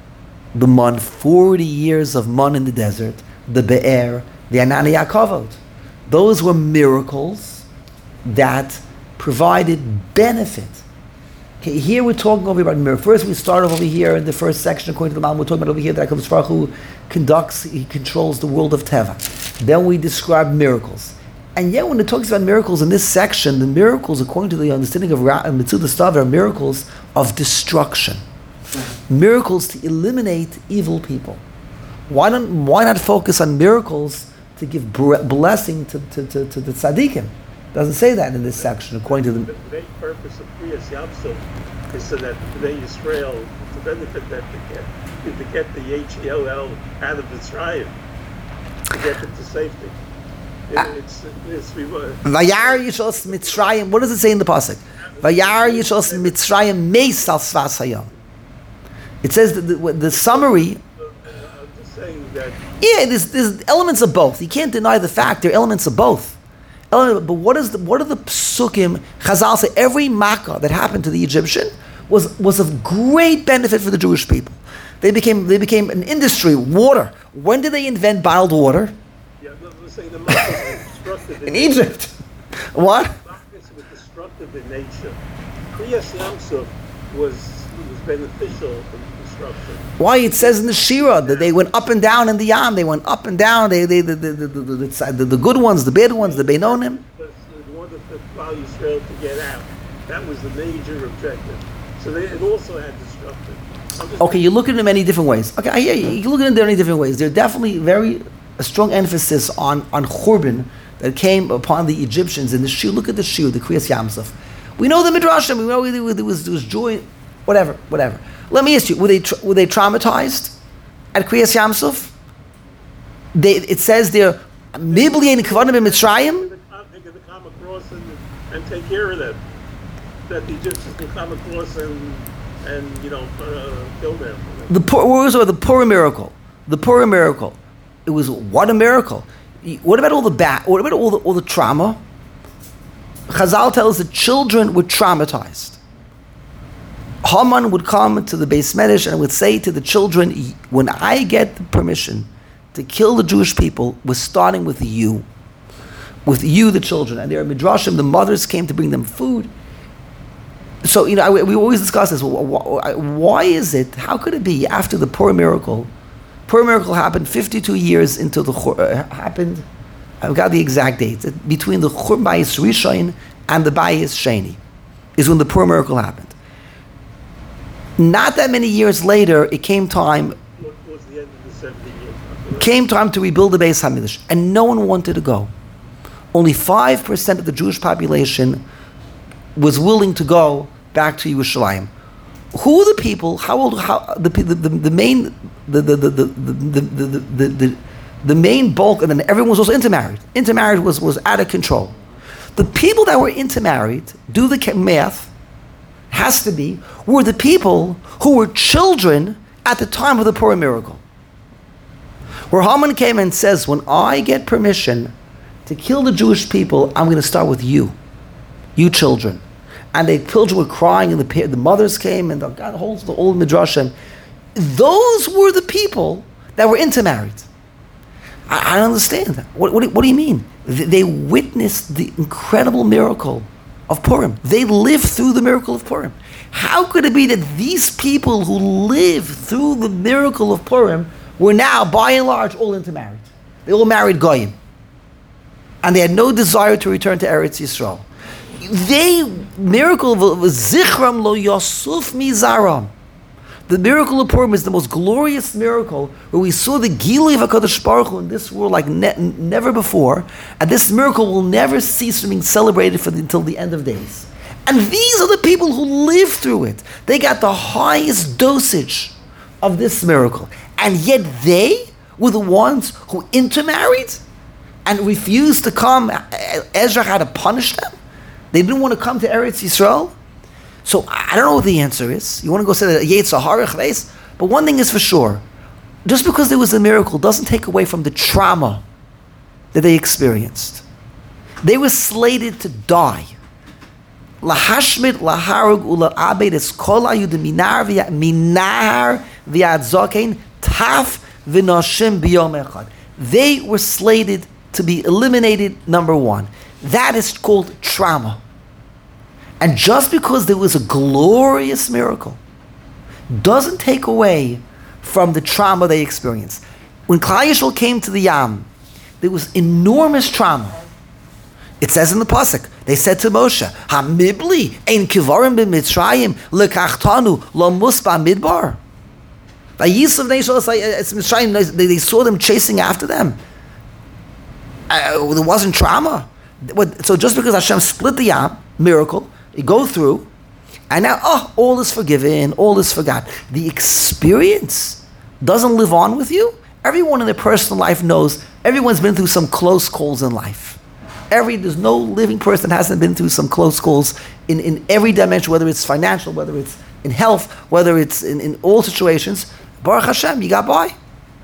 40 years of man in the desert, the Be'er, the Anani Yaakavot. Those were miracles that provided benefit. Okay, here we're talking over about miracles. First, we start over here in the first section, according to the Malbim, we're talking about over here that HaKadosh Baruch Hu he controls the world of Teva. Then we describe miracles. And yet when it talks about miracles in this section, the miracles, according to the understanding of Mitzvah Stav, are miracles of destruction. Miracles to eliminate evil people. Why not focus on miracles to give blessing to the tzaddikim? Doesn't say that in this section, according to the main purpose of Kriyas Yamsuf is so that Bnei Yisrael, to benefit them, to get the HELL out of Mitzrayim, to get them to safety. Vayar Yishos Mitzrayim. What does it say in the pasuk? Vayar Yishos Mitzrayim Meisal Svas Hayam. It says that the summary. I'm just saying that. Yeah, there's elements of both. You can't deny the fact there are elements of both. But what are the psukim? Chazal say every makkah that happened to the Egyptian was of great benefit for the Jewish people. They became an industry. Water. When did they invent bottled water? Yeah, I'm saying the makkahs were destructive in Egypt. What? Makkahs were destructive in nature. Kriyas Yamsuf was beneficial in destruction. Why? It says in the Shira that they went up and down in the Yam. They went up and down. The good ones, the bad ones, the Beinonim. In order for Klal Yisrael to get out, that was the major objective. So it also had destructive. Okay, you look at it in many different ways. Okay, I hear you. You look at it in many different ways. There's definitely a strong emphasis on Churban that came upon the Egyptians in the Shir. Look at the Shir, the Kriyas Yamsuf. We know the Midrashim. We know there was joy. Whatever. Let me ask you: were they traumatized at Kriyas Yamsuf? It says there, Mibli and Kavanim in Mitzrayim. They're going to come across and take care of them. That the Egyptians can come across and kill them. The Purim miracle. The Purim miracle. It was what a miracle. What about all the What about all the trauma? Chazal tells the children were traumatized. Haman would come to the Beis Medrash and would say to the children, when I get the permission to kill the Jewish people, we're starting with you. With you, the children. And there are midrashim, the mothers came to bring them food. So, we always discuss this. Why is it, how could it be after the Purim miracle? Purim miracle happened 52 years into the, happened I've got the exact dates. Between the Churban Bayis Rishon and the Bayis Sheni is when the Purim miracle happened. Not that many years later, it came time. What was the end of the 70 years? Came time to rebuild the Beis Hamikdash, and no one wanted to go. Only 5% of the Jewish population was willing to go back to Yerushalayim. Who were the people? How old? The main bulk, and then everyone was also intermarried. Intermarried was out of control. The people that were intermarried, do the math, has to be, were the people who were children at the time of the Purim miracle. Where Haman came and says, when I get permission to kill the Jewish people, I'm going to start with you children. And the children were crying, and the mothers came, and God holds the old midrashim. Those were the people that were intermarried. I don't understand that. What do you mean? They witnessed the incredible miracle of Purim. They lived through the miracle of Purim. How could it be that these people who lived through the miracle of Purim were now, by and large, all intermarried? They all married Goyim. And they had no desire to return to Eretz Yisrael. Miracle was Zichram lo Yosuf Mizaram. The miracle of Purim is the most glorious miracle where we saw the Gilui of HaKadosh Baruch Hu in this world like never before, and this miracle will never cease from being celebrated until the end of days. And these are the people who lived through it. They got the highest dosage of this miracle. And yet they were the ones who intermarried and refused to come. Ezra had to punish them. They didn't want to come to Eretz Yisrael. So I don't know what the answer is. You want to go say that Yetzer Hara Chveis? But one thing is for sure. Just because there was a miracle doesn't take away from the trauma that they experienced. They were slated to die. Lahashmit, laharug, ula'abed es kol ayud minar v'yad zokein taf v'noshim b'yom echad. They were slated to be eliminated, number one. That is called trauma. And just because there was a glorious miracle doesn't take away from the trauma they experienced. When Klal Yisrael came to the Yam, there was enormous trauma. It says in the pasuk, they said to Moshe, "Hamibli ein kivarim b'Mitzrayim lekachtanu lo musba midbar." They saw them chasing after them. There wasn't trauma. So just because Hashem split the Yam, miracle, you go through, and now, all is forgiven, all is forgotten. The experience doesn't live on with you. Everyone in their personal life knows, everyone's been through some close calls in life. There's no living person that hasn't been through some close calls in every dimension, whether it's financial, whether it's in health, whether it's in all situations. Baruch Hashem, you got by.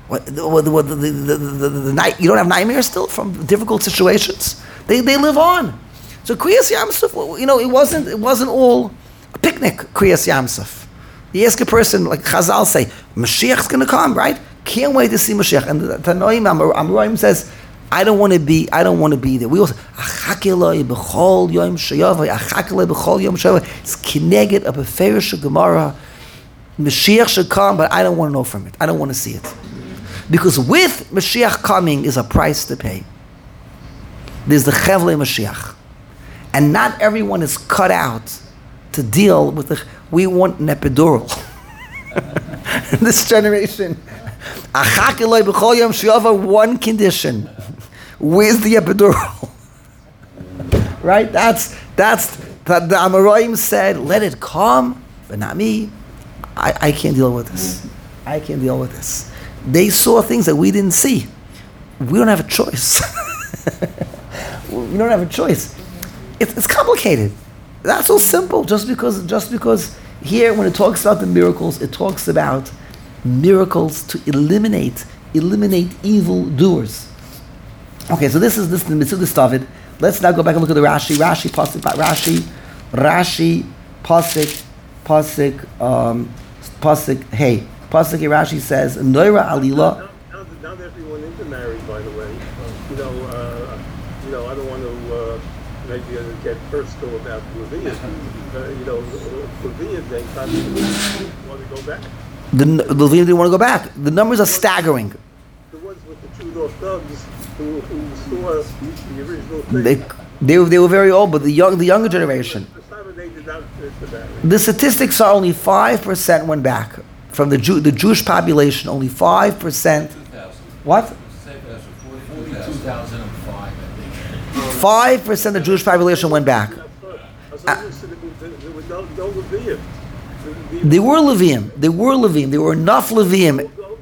The night, you don't have nightmares still from difficult situations? They live on. So Kriyas Yamsuf, it wasn't all a picnic, Kriyas Yamsuf. You ask a person, like Chazal say, Mashiach's going to come, right? Can't wait to see Mashiach. And the Tanoim Amoraim says, I don't want to be there. We also, Achakeloi b'chol yom sheyavai, Achakeloi b'chol yom sheyavai. It's kineged of a Ferish Gemara. Mashiach should come, but I don't want to know from it. I don't want to see it. Because with Mashiach coming is a price to pay. There's the Chevlei Mashiach. And not everyone is cut out to deal with we want an epidural. In this generation, one condition. Where's the epidural? Right? That's the Amoraim said, let it come, but not me. I can't deal with this. I can't deal with this. They saw things that we didn't see. We don't have a choice. We don't have a choice. It's complicated. That's so simple. Just because here, when it talks about the miracles, it talks about miracles to eliminate evil doers. Okay, so this is the Metzudas David. Let's now go back and look at the Rashi. Rashi pasuk hey. Pasuk Rashi says, Noira Alila. Not everyone intermarried, by the way. I don't want to maybe get personal about Leviyah. Leviyah, they want to go back. The Leviyah didn't want to go back. The numbers are staggering. The ones with the chewed off thugs, who saw the original thing. They were very old, but the younger generation. For some, they did not marry. The statistics are only 5% went back from the Jewish population. Only 5%. 2000. What? Say that's 2005, I think. 5% of the Jewish population went back. There was no Levium. They were Levium. There were enough Levium.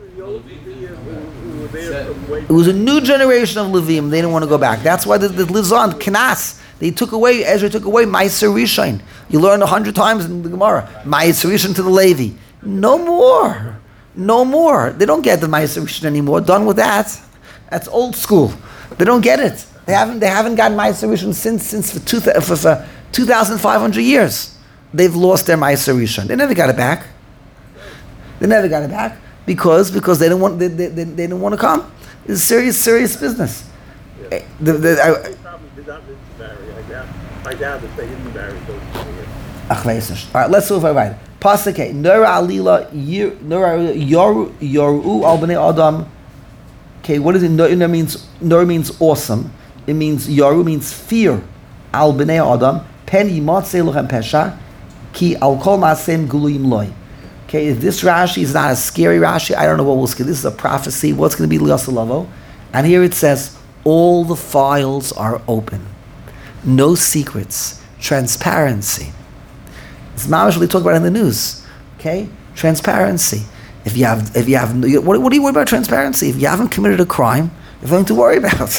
It was a new generation of Levium. They didn't want to go back. That's why it lives on. Knas. Ezra took away Ma'aser Rishon. You learn 100 times in the Gemara. Ma'aser Rishon to the Levi. No more. They don't get the Ma'aser Rishon anymore. Done with that. That's old school. They don't get it. They haven't gotten Ma'aser Rishon since for 2,500 years. They've lost their Ma'aser Rishon. They never got it back. Because they didn't want to come. It's serious business. They probably did not marry. I doubt if they didn't marry those people. All right, let's move right. Pasuk Nura Alila Yoru Al Bnei Adam. Okay, what does it? Nura means awesome. It means Yoru means fear. Al Bnei Adam Pen Yimatzei Lochem Pesha Ki Al Kol Masem Guluyim Loi. Okay, if this Rashi is not a scary Rashi, I don't know what we'll see. This is a prophecy. What's going to be Liyasalavo? And here it says, all the files are open. No secrets. Transparency. It's mamash we talk about in the news. Okay? Transparency. What do you worry about transparency? If you haven't committed a crime, you have nothing to worry about.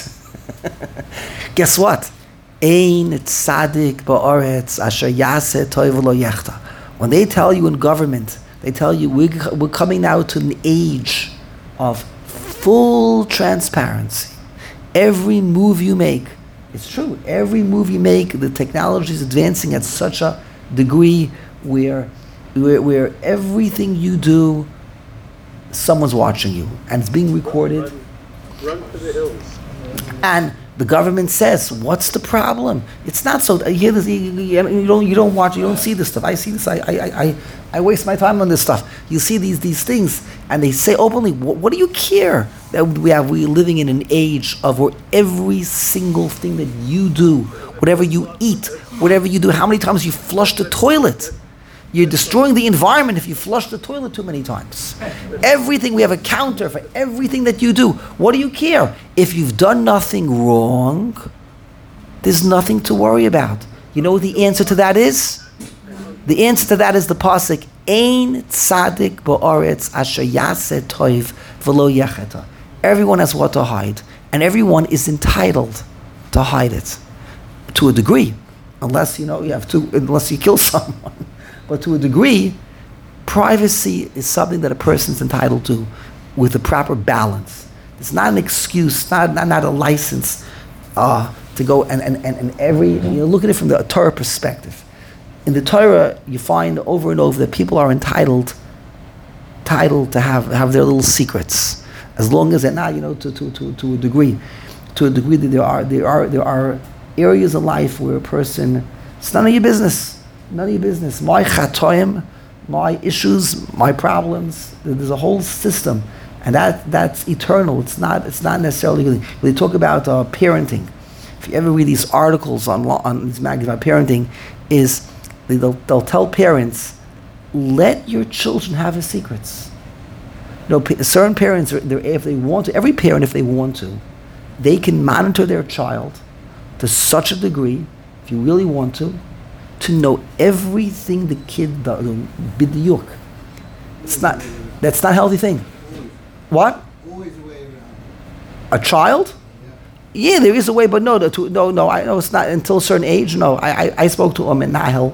Guess what? Ein tzadik ba'aretz asher yaseh toiv lo yechta. When they tell you in government, they tell you we're coming now to an age of full transparency. Every move you make, it's true, every move you make, the technology is advancing at such a degree where everything you do, someone's watching you, and it's being recorded. Run for the hills. And the government says, "What's the problem?" It's not so. You hear this, you don't watch, you don't see this stuff. I see this. I waste my time on this stuff. You see these things, and they say openly, "What do you care that we're living in an age of where every single thing that you do, whatever you eat, whatever you do, how many times you flush the toilet." You're destroying the environment if you flush the toilet too many times. Everything, we have a counter for everything that you do. What do you care? If you've done nothing wrong, there's nothing to worry about. You know what the answer to that is? The answer to that is the pasuk, Ein tzadik ba'aretz asher yaseh toiv v'lo yecheta. Everyone has what to hide, and everyone is entitled to hide it, to a degree, unless unless you kill someone. But to a degree, privacy is something that a person's entitled to with a proper balance. It's not an excuse, not a license to go and every, look at it from the Torah perspective. In the Torah, you find over and over that people are entitled to have their little secrets, as long as they're not, to a degree. To a degree that there are areas of life where a person, it's none of your business. None of your business. My chatoim, my issues, my problems. There's a whole system, and that's eternal. It's not necessarily. When they talk about parenting, if you ever read these articles on these magazines about parenting, they'll tell parents, let your children have their secrets. Certain parents, if they want to, every parent, if they want to, they can monitor their child to such a degree, if you really want to know everything the kid does. B'diyuk. That's not a healthy thing. What? Always a way around. A child? Yeah, there is a way, but no. I know it's not until a certain age. No, I spoke to him in Nahel.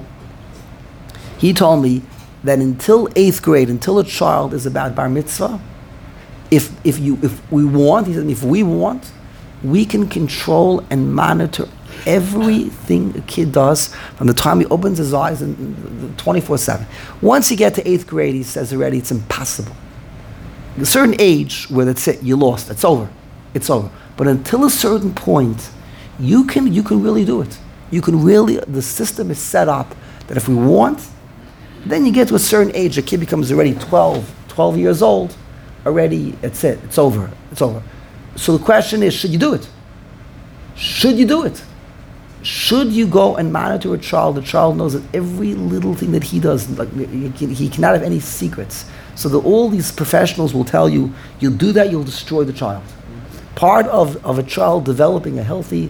He told me that until 8th grade, until a child is about bar mitzvah, if we want, he said, if we want, we can control and monitor everything a kid does from the time he opens his eyes and 24/7. Once you get to 8th grade, he says already it's impossible. A certain age where that's it, you lost. It's over. But until a certain point, you can really do it. The system is set up that if we want, then you get to a certain age, a kid becomes already 12 years old, already, it's it, it's over. So the question is, should you do it? Should you do it? Should you go and monitor a child? The child knows that every little thing that he does, like he cannot have any secrets. So that all these professionals will tell you, you'll do that, you'll destroy the child. Part of a child developing a healthy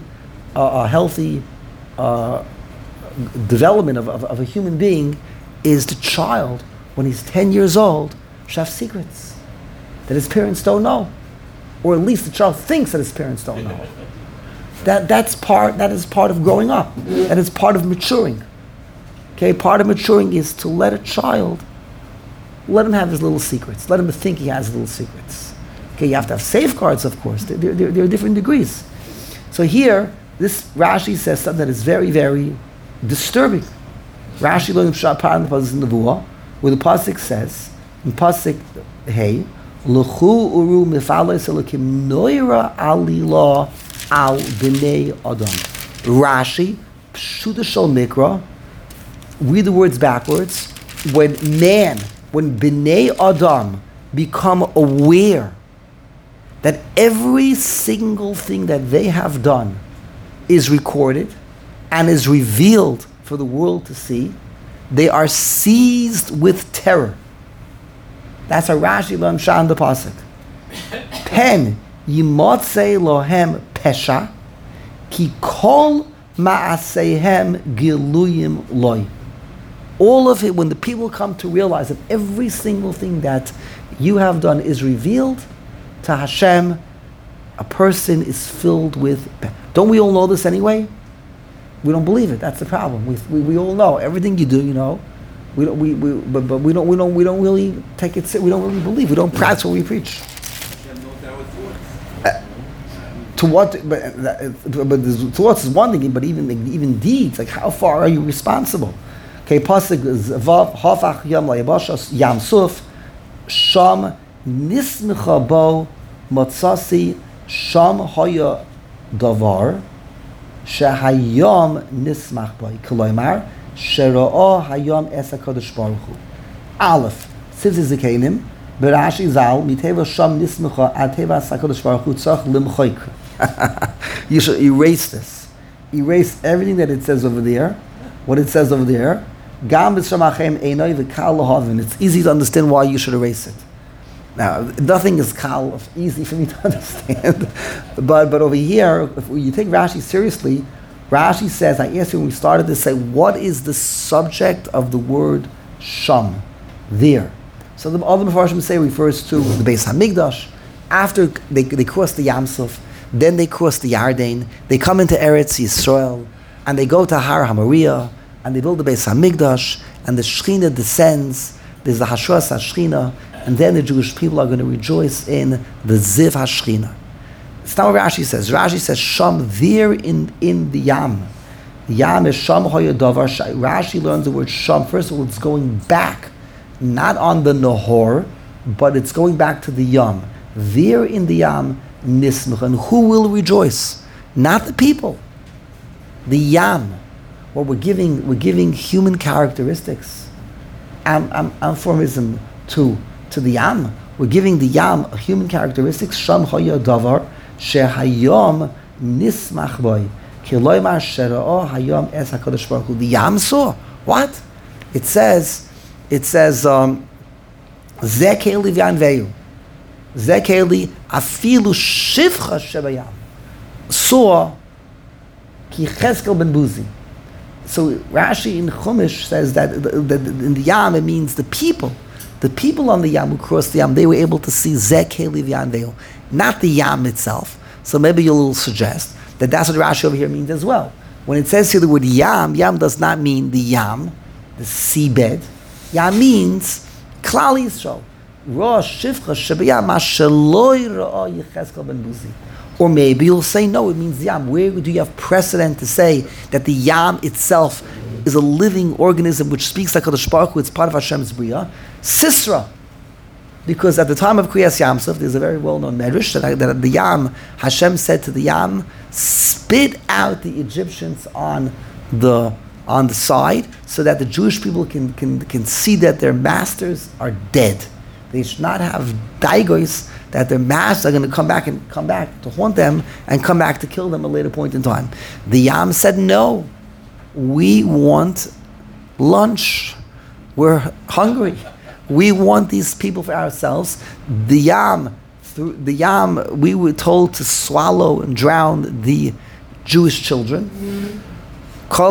development of a human being is the child, when he's 10 years old, should have secrets that his parents don't know. Or at least the child thinks that his parents don't know. That is part of growing up. That is part of maturing. Okay, part of maturing is to let a child, let him have his little secrets. Let him think he has little secrets. Okay, you have to have safeguards, of course. There are different degrees. So here, this Rashi says something that is very, very disturbing. Rashi learned Pshat in the Pasuk in the Nevuah, where the Pasuk says, in Pasuk Hey, L'chu uru mifalei selakim noira alila al b'nei adam. Rashi, Pshuta Shel Mikra, read the words backwards. When b'nei adam become aware that every single thing that they have done is recorded and is revealed for the world to see, they are seized with terror. That's a Rashi Lamsha in the Pasuk. Pen yimotzei lohem pesha ki kol ma'asehem giluyim loy. All of it, when the people come to realize that every single thing that you have done is revealed to Hashem, a person is filled with. Don't we all know this anyway? We don't believe it. That's the problem. We all know everything you do. You know, but we don't really take it. We don't really believe. We don't practice what we preach. To what? To what's is one thing, but even deeds. Like, how far are you responsible? Okay, pasuk is vav hafach yam layabashas yam suf sham nismicha bo matzasi sham haya davar shehayam nismach bo koloymar sheraah hayam es hakadosh baruch hu. Aleph sivzi zekenim berashi zal miteva sham nismicha ateva hakadosh baruch hu tzach limchoik. You should erase this. Erase everything that it says over there. What it says over there. It's easy to understand why you should erase it. Now, nothing is easy for me to understand. but over here, if you take Rashi seriously, Rashi says, I asked you when we started to say, what is the subject of the word sham? There. So the other Mefarshim say refers to the Beis Hamikdash. After they cross the Yam Suf, then they cross the Yarden, they come into Eretz Yisrael, and they go to Har HaMoriah, and they build the Beis Hamikdash, and the Shechina descends. There's the Hashras HaShechina, and then the Jewish people are going to rejoice in the Ziv HaShechina. It's not what Rashi says. Rashi says Sham there in the Yam. The Yam is Sham Hoya Davar. Rashi learns the word Sham. First of all, it's going back, not on the Nahor, but it's going back to the Yam. There in the Yam, Nismach. And who will rejoice? Not the people. The Yam. What we're giving human characteristics, amphorism to the Yam. We're giving the Yam human characteristics. Sham haya davar shehayom nismach boy kiloymar sheraah hayom es hakadosh baruch hu. The Yam saw what? It says zekeli v'yanveyu zekeli afilu shivcha shebayam saw ki Cheskel ben Buzi. So Rashi in Chumash says that in the Yam it means the people on the Yam who crossed the Yam, they were able to see Zeh Keli V'Yanveil, not the Yam itself. So maybe you'll suggest that that's what Rashi over here means as well. When it says here the word Yam does not mean the Yam, the seabed. Yam means Klal Yisrael. Rosh Shivcha Shebayam Masheloi Ra'ah Yecheskel ben Buzi. Or maybe you'll say, no, it means Yam. Where do you have precedent to say that the Yam itself is a living organism which speaks like HaKadosh Baruch Hu, it's part of Hashem's Bria? Sisra. Because at the time of Kriyas Yamsuf, there's a very well-known medrash that the Yam, Hashem said to the Yam, spit out the Egyptians on the side so that the Jewish people can see that their masters are dead. They should not have daigos that their masters are going to come back to haunt them and come back to kill them at a later point in time. The Yam said, no, we want lunch. We're hungry. We want these people for ourselves. The Yam, we were told to swallow and drown the Jewish children. So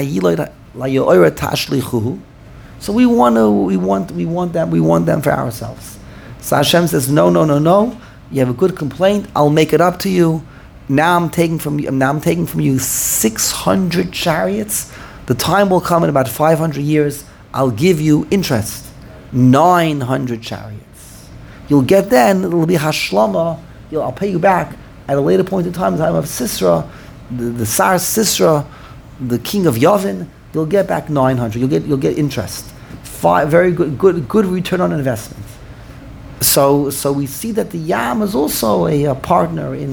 we want them for ourselves. So Hashem says, no. You have a good complaint. I'll make it up to you. Now I'm taking from you 600 chariots. The time will come in about 500 years. I'll give you interest. 900 chariots. You'll get then, it'll be Hashlama. I'll pay you back at a later point in time, the time of Sisera, the Tsar Sisera, the king of Yavin. You'll get back 900. You'll get interest. Very good return on investment. So we see that the Yam is also a partner in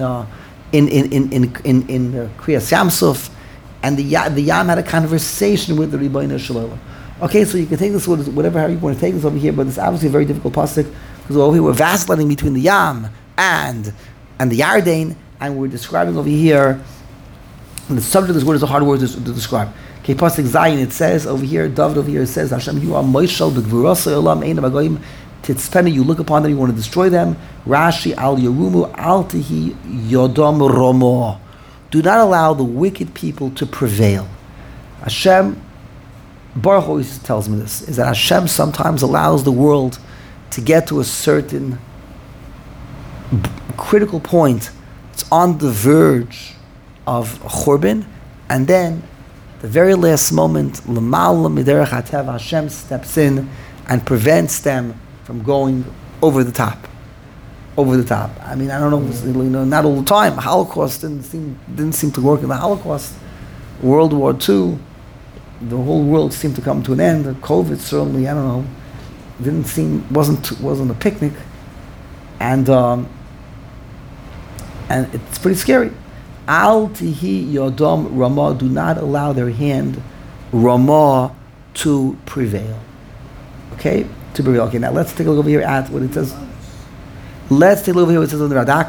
Kriyas Yamsuf, and the Yam had a conversation with the Ribono Shel Olam. Okay, so you can take this whatever how you want to take this over here, but it's obviously a very difficult pasuk because over here we're vacillating between the Yam and the Yarden, and we're describing over here. And the subject of this word is a hard word to describe. Okay, pasuk Zayin, it says over here, David over here, it says, Hashem, you are Moishel b'gvurasa olam ein abagoyim titzpenu. You look upon them, you want to destroy them. Rashi al Yerumu al tihi yodam romo. Do not allow the wicked people to prevail. Hashem, Baruch always tells me this, is that Hashem sometimes allows the world to get to a certain critical point. It's on the verge of Churban, and then the very last moment, L'ma'ala miderech hatev, Hashem steps in and prevents them from going over the top. Over the top. I mean, I don't know, not all the time. Holocaust didn't seem to work in the Holocaust. World War II, the whole world seemed to come to an end. COVID certainly, I don't know, wasn't a picnic, and it's pretty scary. Al tihi yodam ramah. Do not allow their hand ramah to prevail. Okay, to prevail. Okay, now let's take a look over here at what it says. Let's take a look over here what it says on the Radak.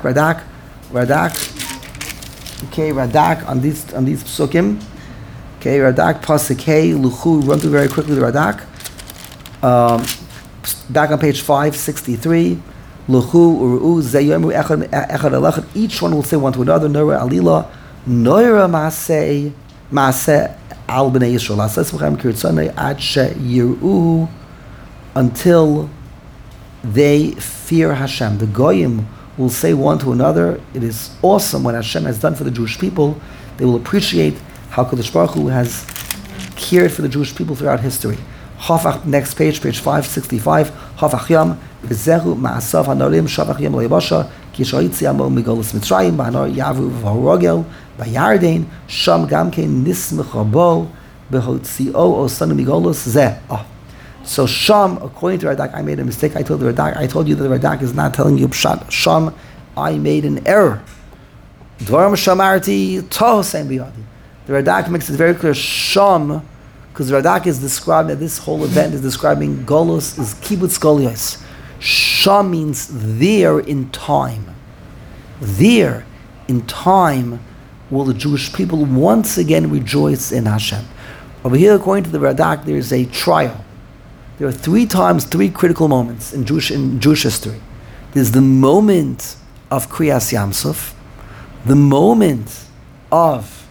Okay, Radak on these psukim. Okay, Radak pasuk hey luchu. Run through very quickly the Radak. Back on page 563. Luchu uru zayomru echad alachad. Each one will say one to another. Noira alila, noira maaseh al bnei Yisrael. Asesvachem kirtzonei ad sheyiru, until they fear Hashem. The goyim will say one to another. It is awesome what Hashem has done for the Jewish people. They will appreciate how Kadosh Baruch Hu has cared for the Jewish people throughout history. Next page 565. Hafach Yam v'zehu ma'asav hanorim shavach Yam le'yabasha ki sha'itzi amo migolas Mitzrayim b'hanor yavu v'harogel b'yarden sham gamkein nismech rabo b'hotzio osanu migolas zeh. So Sham, according to Radak, I made a mistake. I told you that the Radak is not telling you Pshat. Sham, I made an error. Dvarim shamarti tohosem biyadi. The Radak makes it very clear. Sham, because Radak is describing that this whole event is describing Golus is kibbutz Golios. Sham means there in time. There in time will the Jewish people once again rejoice in Hashem. Over here, according to the Radak, there is a trial. There are three critical moments in Jewish history. There's the moment of Kriyas Yamsuf, the moment of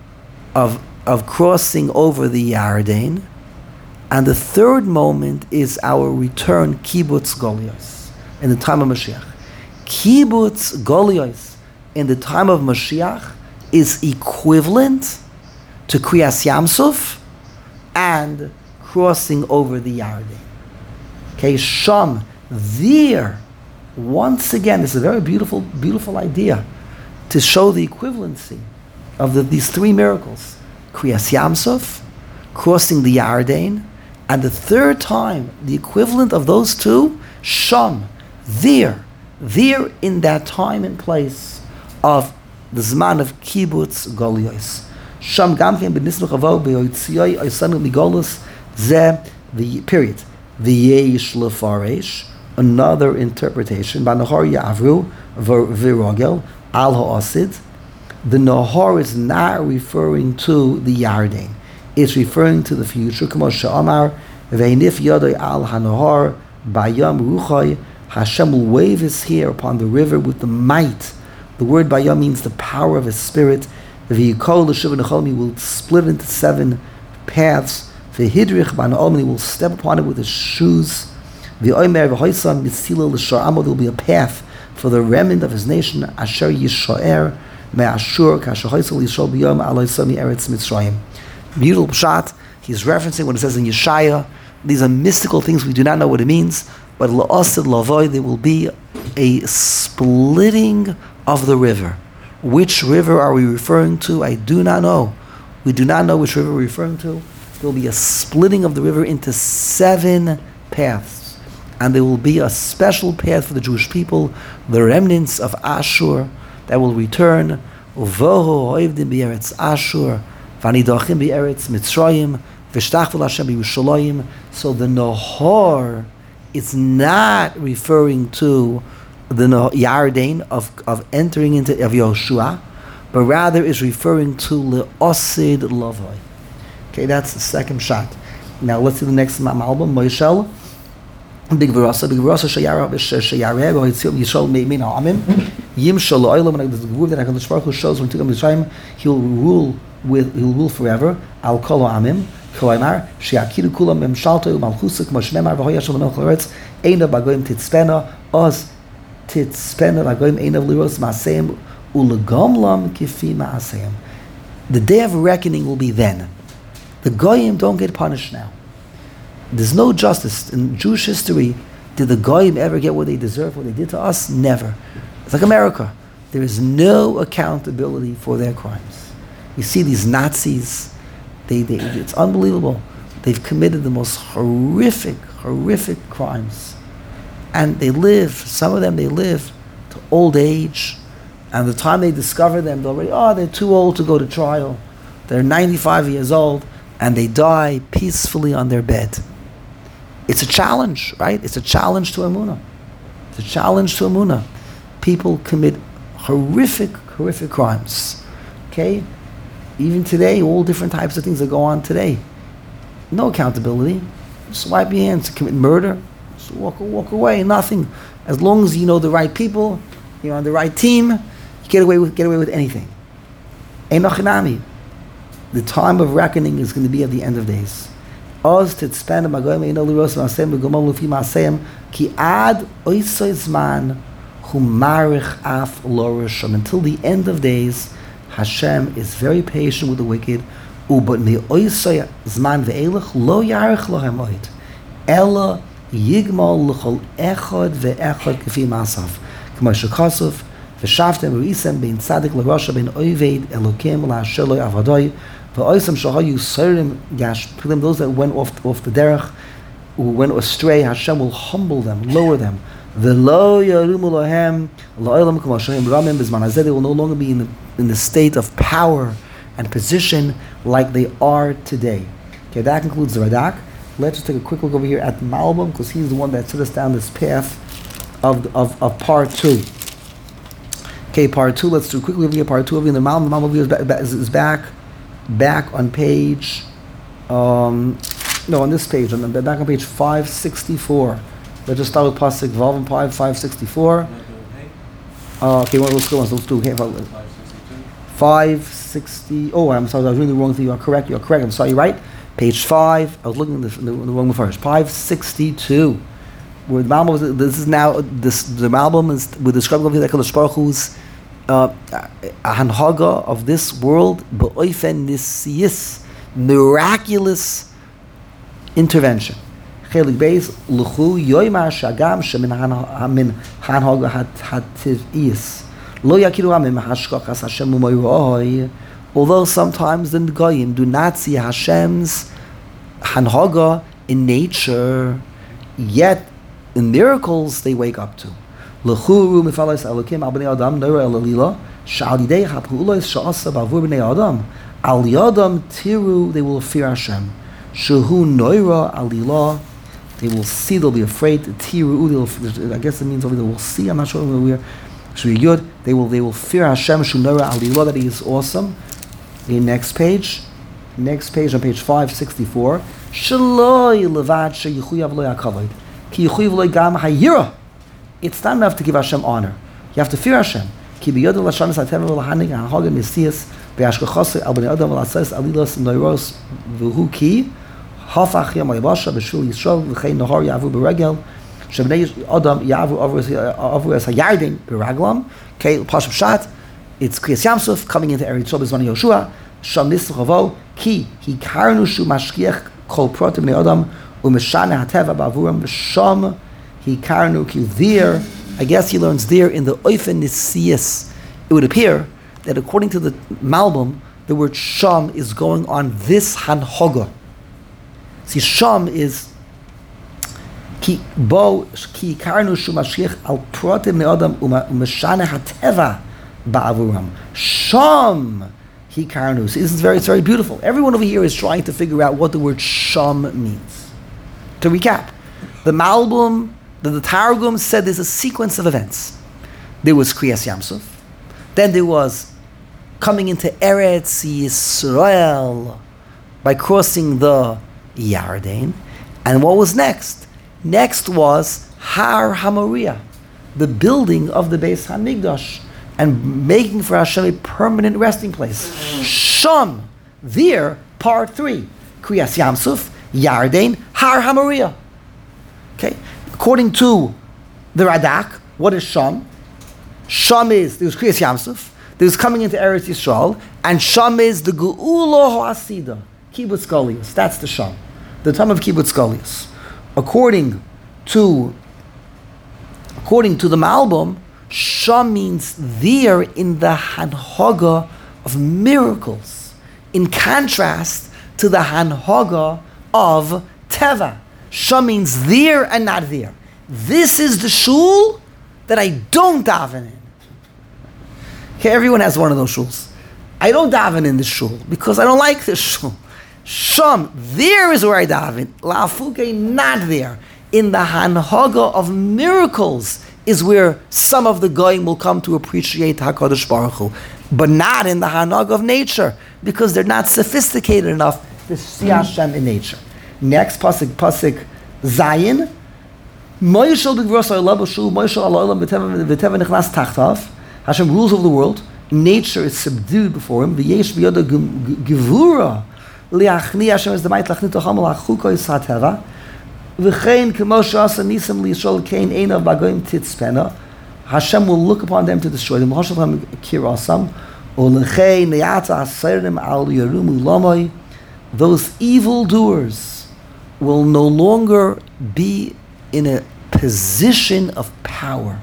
crossing over the Yarden, and the third moment is our return, Kibbutz Golios, in the time of Mashiach. Kibbutz Golios in the time of Mashiach is equivalent to Kriyas Yamsuf and crossing over the Yarden. Okay, Sham, there, once again, this is a very beautiful, beautiful idea to show the equivalency of these three miracles. Kriyas Yamsuf, crossing the Yarden, and the third time, the equivalent of those two, Sham, there in that time and place of the Zman of Kibbutz Golios. Sham gamken b'nismach avo b'yotziyoi oisanu migolos. The period. V'yesh lefaresh another interpretation. Banahar Yavru Virogel Al Ha'asid. The Nahar is not referring to the Yarden. It's referring to the future. Kamo Sha'amar Ve'nif Yadoi Al HaNahar Bayam Ruchai. Hashem will wave his hair upon the river with the might. The word Bayam means the power of his spirit. V'yikol l'shiva nechol, he will split into 7 paths. V'hidrich b'na'olm, he will step upon it with his shoes. V'omer v'hoisam mitzila l'shar amo, there will be a path for the remnant of his nation. Asher yishoer me'ashur kasher hoisel yishol b'yom aloisam eretz Mitzrayim. Beautiful pshat. He's referencing what it says in Yeshaya. These are mystical things, we do not know what it means. But la'asid lavoy, there will be a splitting of the river. Which river are we referring to? I do not know. We do not know which river we're referring to. There will be a splitting of the river into 7 paths. And there will be a special path for the Jewish people, the remnants of Ashur that will return. Uvohu hoivdim b'eretz Ashur, v'anidachim b'eretz Mitzrayim, v'shtachvu l'Hashem b'Yerushalayim. So the Nahor, it's not referring to the Yarden of entering into of Yoshua, but rather is referring to Le'osid Lavoi. Okay, that's the second shot. Now let's see the next album, Moishel. Big Verasa Shayara Shayare Yishol Mein Ha'amim Yim Shal Oilam, and the word that HaKadosh Baruch Hu shows when Tigam Mitzrayim, he'll rule forever. Al Kol Ha'amim Koimar Sheyakidu Kulam Memshalto Malchusik Moshnemar V'Hoya Shal Melech Haaretz Eina Bagoyim Titzpena Oz Titzpena Bagoyim Eina V'Liros Ma'aseim Ulegomlam Kifi Ma'aseim. The day of reckoning will be then. The Goyim don't get punished now. There's no justice. In Jewish history, did the Goyim ever get what they deserve, what they did to us? Never. It's like America. There is no accountability for their crimes. You see these Nazis, it's unbelievable. They've committed the most horrific crimes. And they live, some of them, they live to old age. And the time they discover them, they're too old to go to trial. They're 95 years old, and they die peacefully on their bed. It's a challenge, right? It's a challenge to Emunah. It's a challenge to Emunah. People commit horrific crimes. Okay? Even today, all different types of things that go on today. No accountability. Just wipe your hands. Commit murder. Just walk away. Nothing. As long as you know the right people, you're on the right team, you get away with anything. Enoch Hanami. The time of reckoning is going to be at the end of days. Oz titzpen magoyim eino liros ma'aseim begomam lufi ma'aseim ki ad oisoi zman hu marich af lo rishon. Until the end of days, Hashem is very patient with the wicked. But me oisoi zman ve'elech lo yarich lohem oid ela yigmal l'chol echad ve'echad kifi ma'asav k'mo shekosov v'shavtem v'isem bein tzadik l'rosha bein oived elokim la'asher lo avadoi. Those that went off the derech, who went astray, Hashem will humble them, lower them. They will no longer be in the state of power and position like they are today. Okay, that concludes the Radak. Let's just take a quick look over here at the Malbim, because he's the one that took us down this path of part 2. Okay, part 2. Let's do quickly over here. Part 2 over here. The Malbim is back on page, on this page, back on page 564. Let's just start with Pasuk Vav and 564. Okay, let's go on. So let's do 560. Oh, I'm sorry, I was reading the wrong thing. You're correct. I'm sorry, you're right. Page 5. I was looking at the wrong one first. 562. Where the Malbim the Malbim is with describing of the HaKadosh Baruch Hu's hanhaga of this world, b'oifen nisiyis, miraculous intervention. Chelik beis l'chu yoymar shagam shemin hanhaga hativiyis lo yakiru amim hashkachas Hashem u'moyroi. Although sometimes the Goyim do not see Hashem's hanhaga in nature, yet in miracles they wake up to. L'churu mifalos elokim al bnei adam noira elalila shal yidei hap'ulos sha'asa b'avur bnei adam al yadam tiru, they will fear Hashem. Shehu noira alila, They will see, they'll be afraid. I guess it means over there, we'll see. I'm not sure where we are. Should be good. They will fear Hashem Shunara Alillah, that He is awesome. The next page on page 564. Shaloi levad sheyichuyav lo yakavod. Ki yichuyav lo gam hayira. It's not enough to give Hashem honor. You have to fear Hashem. Ki biyod l'shanas hatev v'lahanig ha'hagam mesias be'ashkachos al bnei adam v'lasais alilos noiros v'hu ki hafach yom ha'yavasha b'shul Yisrael v'chein nahar yavu b'regel shebnei adam yavu avru es hayardin b'raglam. Okay, Pashup Shat. It's Kriyas Yamsuf coming into Eretz Yisrael b'zman Yoshua. Sham nisachavo ki hikarnu shu mashkiach kol protim bnei adam u'meshana hateva ba'avuram v'sham hikarnu ki there. I guess he learns there in the Oifen Nisias. It would appear that according to the Malbim, the word Sham is going on this Hanhoga. See, Sham is ki karnu shu mashkiach al protim ne'adam u'meshana hateva ba'avuram. Sham ki karnu. See, this is it's very beautiful. Everyone over here is trying to figure out what the word Sham means. To recap, the Malbim, the Targum said there's a sequence of events. There was Kriyas Yamsuf, then there was coming into Eretz Yisrael by crossing the Yarden, and what was next? Next was Har HaMoriah, the building of the Beis HaMikdash, and making for Hashem a permanent resting place. Sham, there, part 3, Kriyas Yamsuf, Yarden, Har HaMoriah. Okay. According to the Radak, what is Sham? Sham is, there was Kriyas Yamsuf, there was coming into Eretz Yisrael, and Sham is the Geula Ha'asida, Kibbutz Goliath. That's the Sham, the time of Kibbutz Goliath. According to the Malbim, Sham means there in the Hanhaga of miracles, in contrast to the Hanhaga of Teva. Sham means there and not there. This is the shul that I don't daven in. Okay, everyone has one of those shuls. I don't daven in this shul because I don't like this shul. Sham, there is where I daven. La'afuke, not there. In the Hanhaga of miracles is where some of the goyim will come to appreciate HaKadosh Baruch Hu, but not in the Hanhaga of nature because they're not sophisticated enough to see Hashem in nature. Next, pasuk Zayin. Moishel b'gvurasai labashu, Moishel ala'olam v'teva nichnas tachtav. Hashem rules over the world. Nature is subdued before Him. V'yesh b'yoda gevura liachni Hashem is the might lachnit tocham la'chuko is hateva. V'chein k'moshe asa nisam liYisrael kein einav b'goyim titzpena. Hashem will look upon them to destroy them. L'hoshel them kirasam. U'lechein neyata asayrim al yerumu lamoi. Those evildoers will no longer be in a position of power.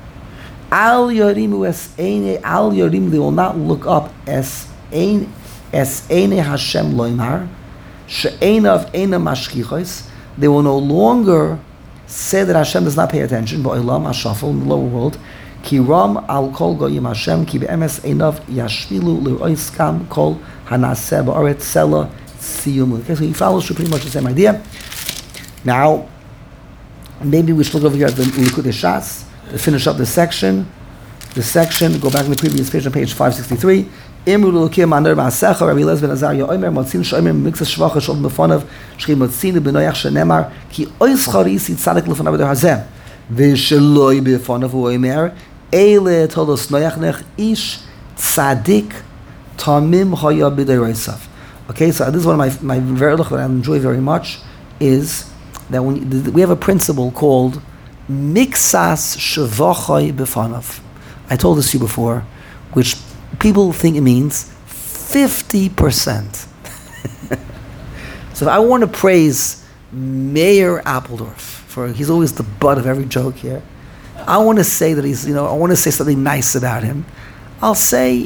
Al yarimu es eine, al yarim, they will not look up es eine Hashem loimar, she'einav eina mashkichos. They will no longer say that Hashem does not pay attention, but Olam HaShafel, in the lower world, ki ram al kol goyim Hashem, ki be'emes einav yashvilu l'rois kam kol hanaseh ba'aret sela. Okay, so he follows pretty much the same idea. Now, maybe we should look over here at the Likutei Shas to finish up the section. Go back to the previous page on page 563. Imru l'Elokim Maner Ma'asecha, Rabbi Eliezer ben Azariah Omer, Motzin Shomer Mixas Shvacha Shol B'Fonav, Shchi Motzin B'Noyach Shenemar, Ki Ois Charisi Tzadik L'Fonav B'Der Hazeh, V'Sheloi B'Fonav Omer, Eile Tolos Noyach Nech Ish Tzadik Tamim Chaya B'Der Reisav. Okay, so this is one of my verlich that I enjoy very much, is that we have a principle called Miksas Shevachai B'Fanav. I told this to you before, which people think it means 50%. So if I want to praise Mayor Appeldorf, he's always the butt of every joke here, I want to say that I want to say something nice about him. I'll say,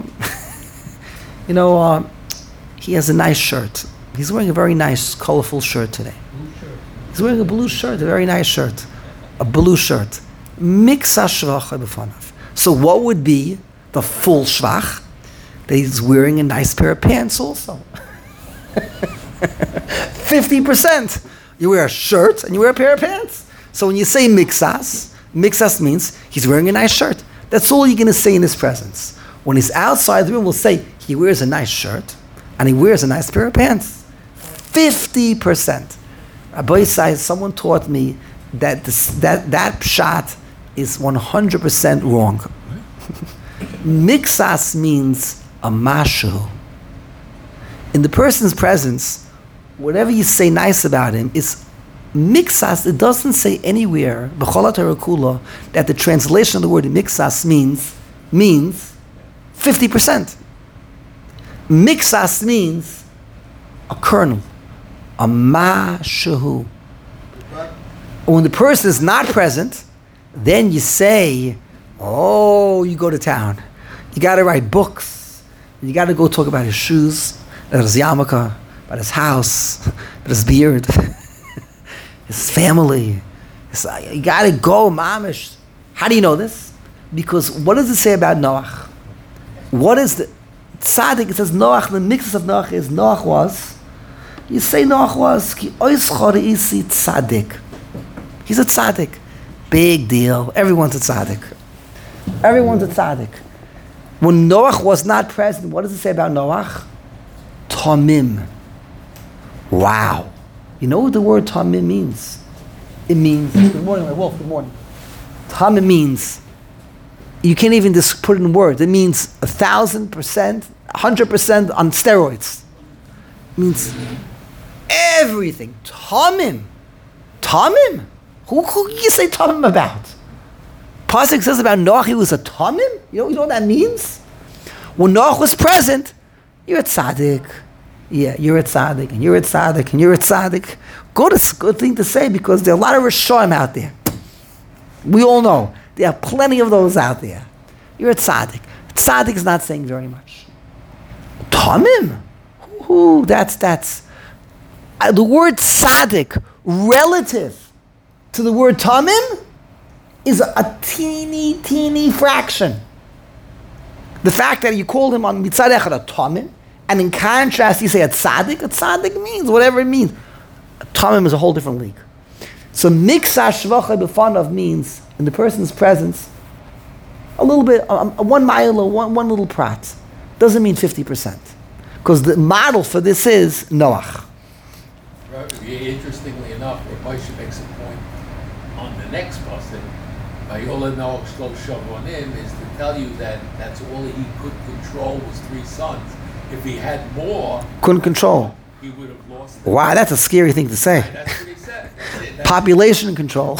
he has a nice shirt. He's wearing a very nice, colorful shirt today. He's wearing a blue shirt, a very nice shirt. A blue shirt. Miksa shvach b'fanav. So what would be the full shvach? That he's wearing a nice pair of pants also. 50%. You wear a shirt and you wear a pair of pants. So when you say mixas means he's wearing a nice shirt. That's all you're going to say in his presence. When he's outside the room, we'll say he wears a nice shirt and he wears a nice pair of pants. 50%. Rabbi says, someone taught me that that pshat is 100% wrong. Mixas means a mashu. In the person's presence, whatever you say nice about him is mixas. It doesn't say anywhere, b'chol HaTorah kula, that the translation of the word mixas means 50%. Mixas means a kernel, a mashu. When the person is not present, then you say, oh, you go to town. You got to write books. You got to go talk about his shoes, about his yarmulke, about his house, about his beard, his family. You got to go, mamish. How do you know this? Because what does it say about Noach? What is the tzaddik? It says Noach, the mixes of Noach is Noach was. You say Noach was, ki ois chorisi tzaddik. He's a tzaddik. Big deal. Everyone's a tzaddik. Everyone's a tzaddik. When Noach was not present, what does it say about Noach? Tamim. Wow. You know what the word tamim means? It means, good morning, my wolf, good morning. Tamim means, you can't even just put it in words. It means 1,000%, 100% on steroids. It means everything. Tamim. Tamim. Who can you say tamim about? Pasuk says about Noach, he was a tamim. You know what that means? When Noach was present, you're a tzaddik. Yeah, you're a tzaddik, and you're a tzaddik, and you're a tzaddik. Good thing to say, because there are a lot of Rishonim out there. We all know. There are plenty of those out there. You're a tzaddik. Tzaddik is not saying very much. Tamim? Ooh, that's the word tzaddik, relative to the word tamim, is a teeny fraction. The fact that you called him on mitzad echad a tamim, and in contrast you say a tzaddik means whatever it means. A tamim is a whole different league. So miksa shvachai b'fanav means in the person's presence a little bit, 1 mile, one little prat. Doesn't mean 50%. Because the model for this is Noach. Interestingly enough, Moshe makes a point on the next pasuk, Vayola Noach Shlosh Shavonim, is to tell you that that's all he could control was 3 sons. If he had more, couldn't control. He would have lost them. Wow, that's a scary thing to say. That's what he said. Population control.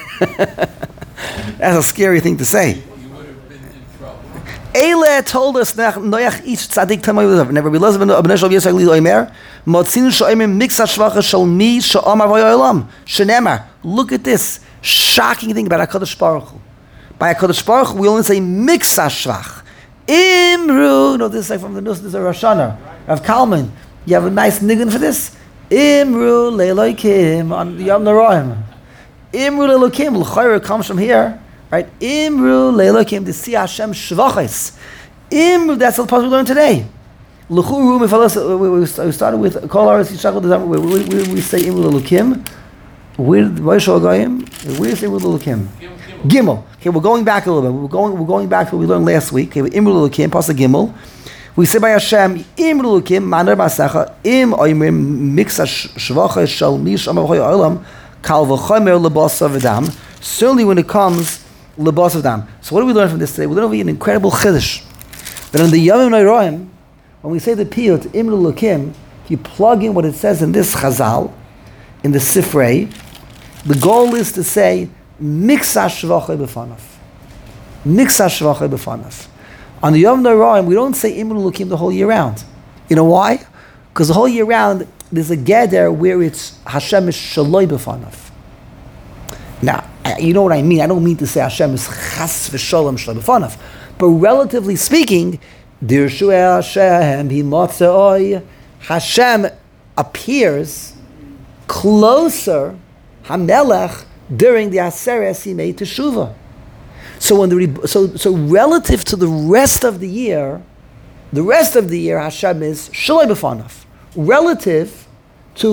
That's a scary thing to say. You would have been in trouble. Eile told us Noach each tzaddik tamoy. Never be less than Abnei Shal Yisrael Lido Omer. Motzinu sho'emim mixat shvacha shal mi sho'amar v'yolam. Shenemar. Look at this shocking thing about HaKadosh Baruch Hu. By HaKadosh Baruch Hu, we only say mixat shvach. Imru. No, this is like from the Nus. This is a Rosh Hashanah. Rav Kalman. You have a nice nigun for this. Imru le'loikim on the Yom Noraim. Imru le'loikim. L'chayr comes from here. Right? Imru le'loikim to see Hashem shvachis. Imru, that's the part we learned today. L'churu, we started with Kol Haaretz Yishachol D'Zam. We say Imru le'loikim. Where do you say Imru le'loikim? Gimel. Okay, we're going back a little bit. We're going back to what we learned last week. Okay, Imru le'loikim, Pasuk Gimel. We say by Hashem, Im Lukim, Maner Masecha, Im Oimrim, Mixa Shvacha, Shal Mish, Amachoy Olam, Kal V'chomer, Lebos of Adam. Certainly when it comes, Lebos of Adam. So what do we learn from this today? We learn an incredible chiddush. That in the Yom Noraim, when we say the piyut, Im Lukim, if you plug in what it says in this Chazal, in the Sifrei, the goal is to say, Mixa Shvacha B'fanav. Mixa Shvacha B'fanav. On the Yom Noraim, we don't say Imru Lukim the whole year round. You know why? Because the whole year round, there's a gather where it's Hashem is Shaloi B'fanav. Now, you know what I mean? I don't mean to say Hashem is Chas V'Sholem Shaloi B'fanav. But relatively speaking, Dirshu Hashem, Himotzei, Hashem appears closer, Hamelech, during the Aseres he made Teshuvah. So so relative to the rest of the year Hashem is Shaloi B'fanav. Relative to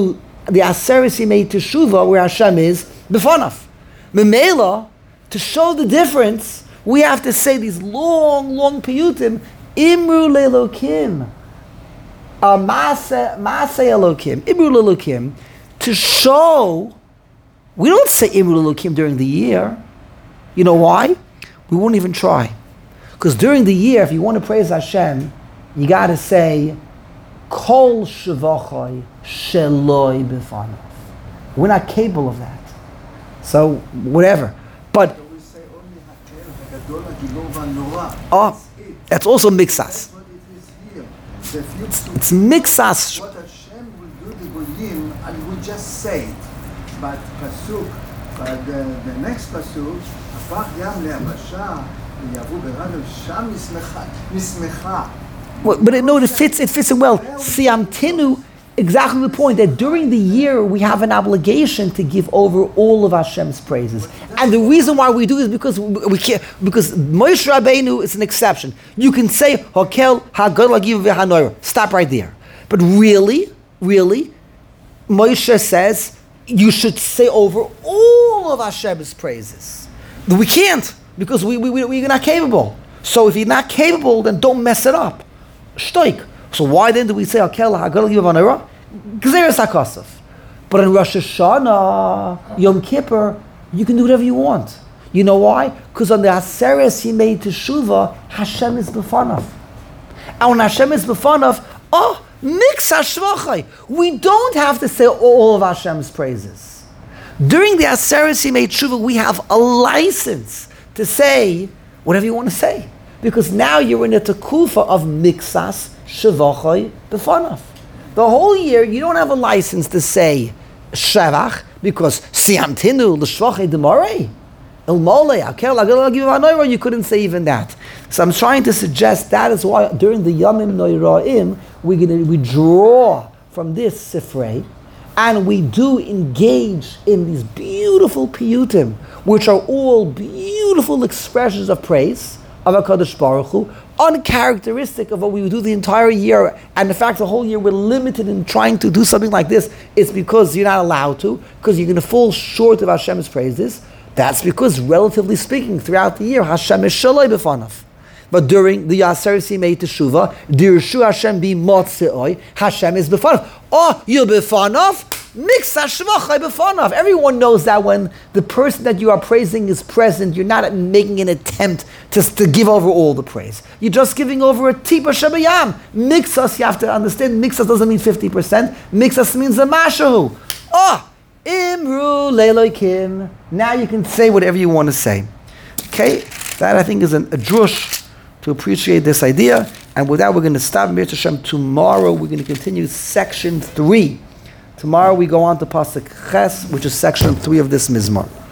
the Aseres Yemei Teshuvah, where Hashem is, B'fanav. Memela, to show the difference, we have to say these long piyutim, Imru Lelokim, Maaseh Elokim, Imru Lelokim, to show, we don't say Imru Lelokim during the year. You know why? We won't even try. Because during the year, if you want to praise Hashem, you got to say, Kol Shevachai Sheloi B'fanav. We're not capable of that. So, whatever. But, we say only Hakel, Hagadol, Hagilor, Vanora. that's also mixas. That's what it is here. The future. It's mixas. What Hashem will do the Goyim, and we just say it. But Pasuk, but the next Pasuk, Apach Yam Le'abasha, Yavu Beradu, Sham Mismecha. But it fits in well. Siamtinu, exactly the point that during the year we have an obligation to give over all of Hashem's praises. And the reason why we do is because we can't, because Moshe Rabbeinu is an exception. You can say Hakel Hagol Hagiv V'Hanoira. Stop right there. But really, Moshe says you should say over all of Hashem's praises. We can't because we're not capable. So if you're not capable, then don't mess it up. Shtoik. So why then do we say Hakel Hagol Hagiv V'Hanoira? Gzeres HaKosov. But in Rosh Hashanah, Yom Kippur, you can do whatever you want. You know why? Because on the Aseres Yemei Teshuvah, Hashem is b'fanav. And when Hashem is b'fanav, mix Hashvachai. We don't have to say all of Hashem's praises. During the Aseres Yemei Teshuvah, we have a license to say whatever you want to say. Because now you're in a tekufa of mixas Shevachai b'fanav. The whole year, you don't have a license to say Shevach, because Siamtinu l'shvachei demorei. You couldn't say even that. So I'm trying to suggest that is why during the Yamim Noiraim, we draw from this Sifrei, and we do engage in these beautiful piyutim, which are all beautiful expressions of praise of HaKadosh Baruch Hu, uncharacteristic of what we would do the entire year. And the fact the whole year we're limited in trying to do something like this is because you're not allowed to, because you're going to fall short of Hashem's praises. That's because, relatively speaking, throughout the year, Hashem is shaloi b'fanav. But during the Aseres Yemei Teshuvah, Dirshu Hashem bi motzeoi, Hashem is b'fanav. You're b'fanav? Mix hashvachai b'fanav. Everyone knows that when the person that you are praising is present, you're not making an attempt to give over all the praise. You're just giving over a tipa shabayam. Mixas, you have to understand, mixas doesn't mean 50%. Mixas means a mashahu. Imru lelokim. Now you can say whatever you want to say. Okay? That I think is a drush to appreciate this idea. And with that, we're going to stop. Tomorrow we're going to continue section 3. Tomorrow we go on to Pasuk Ches, which is section 3 of this Mizmor.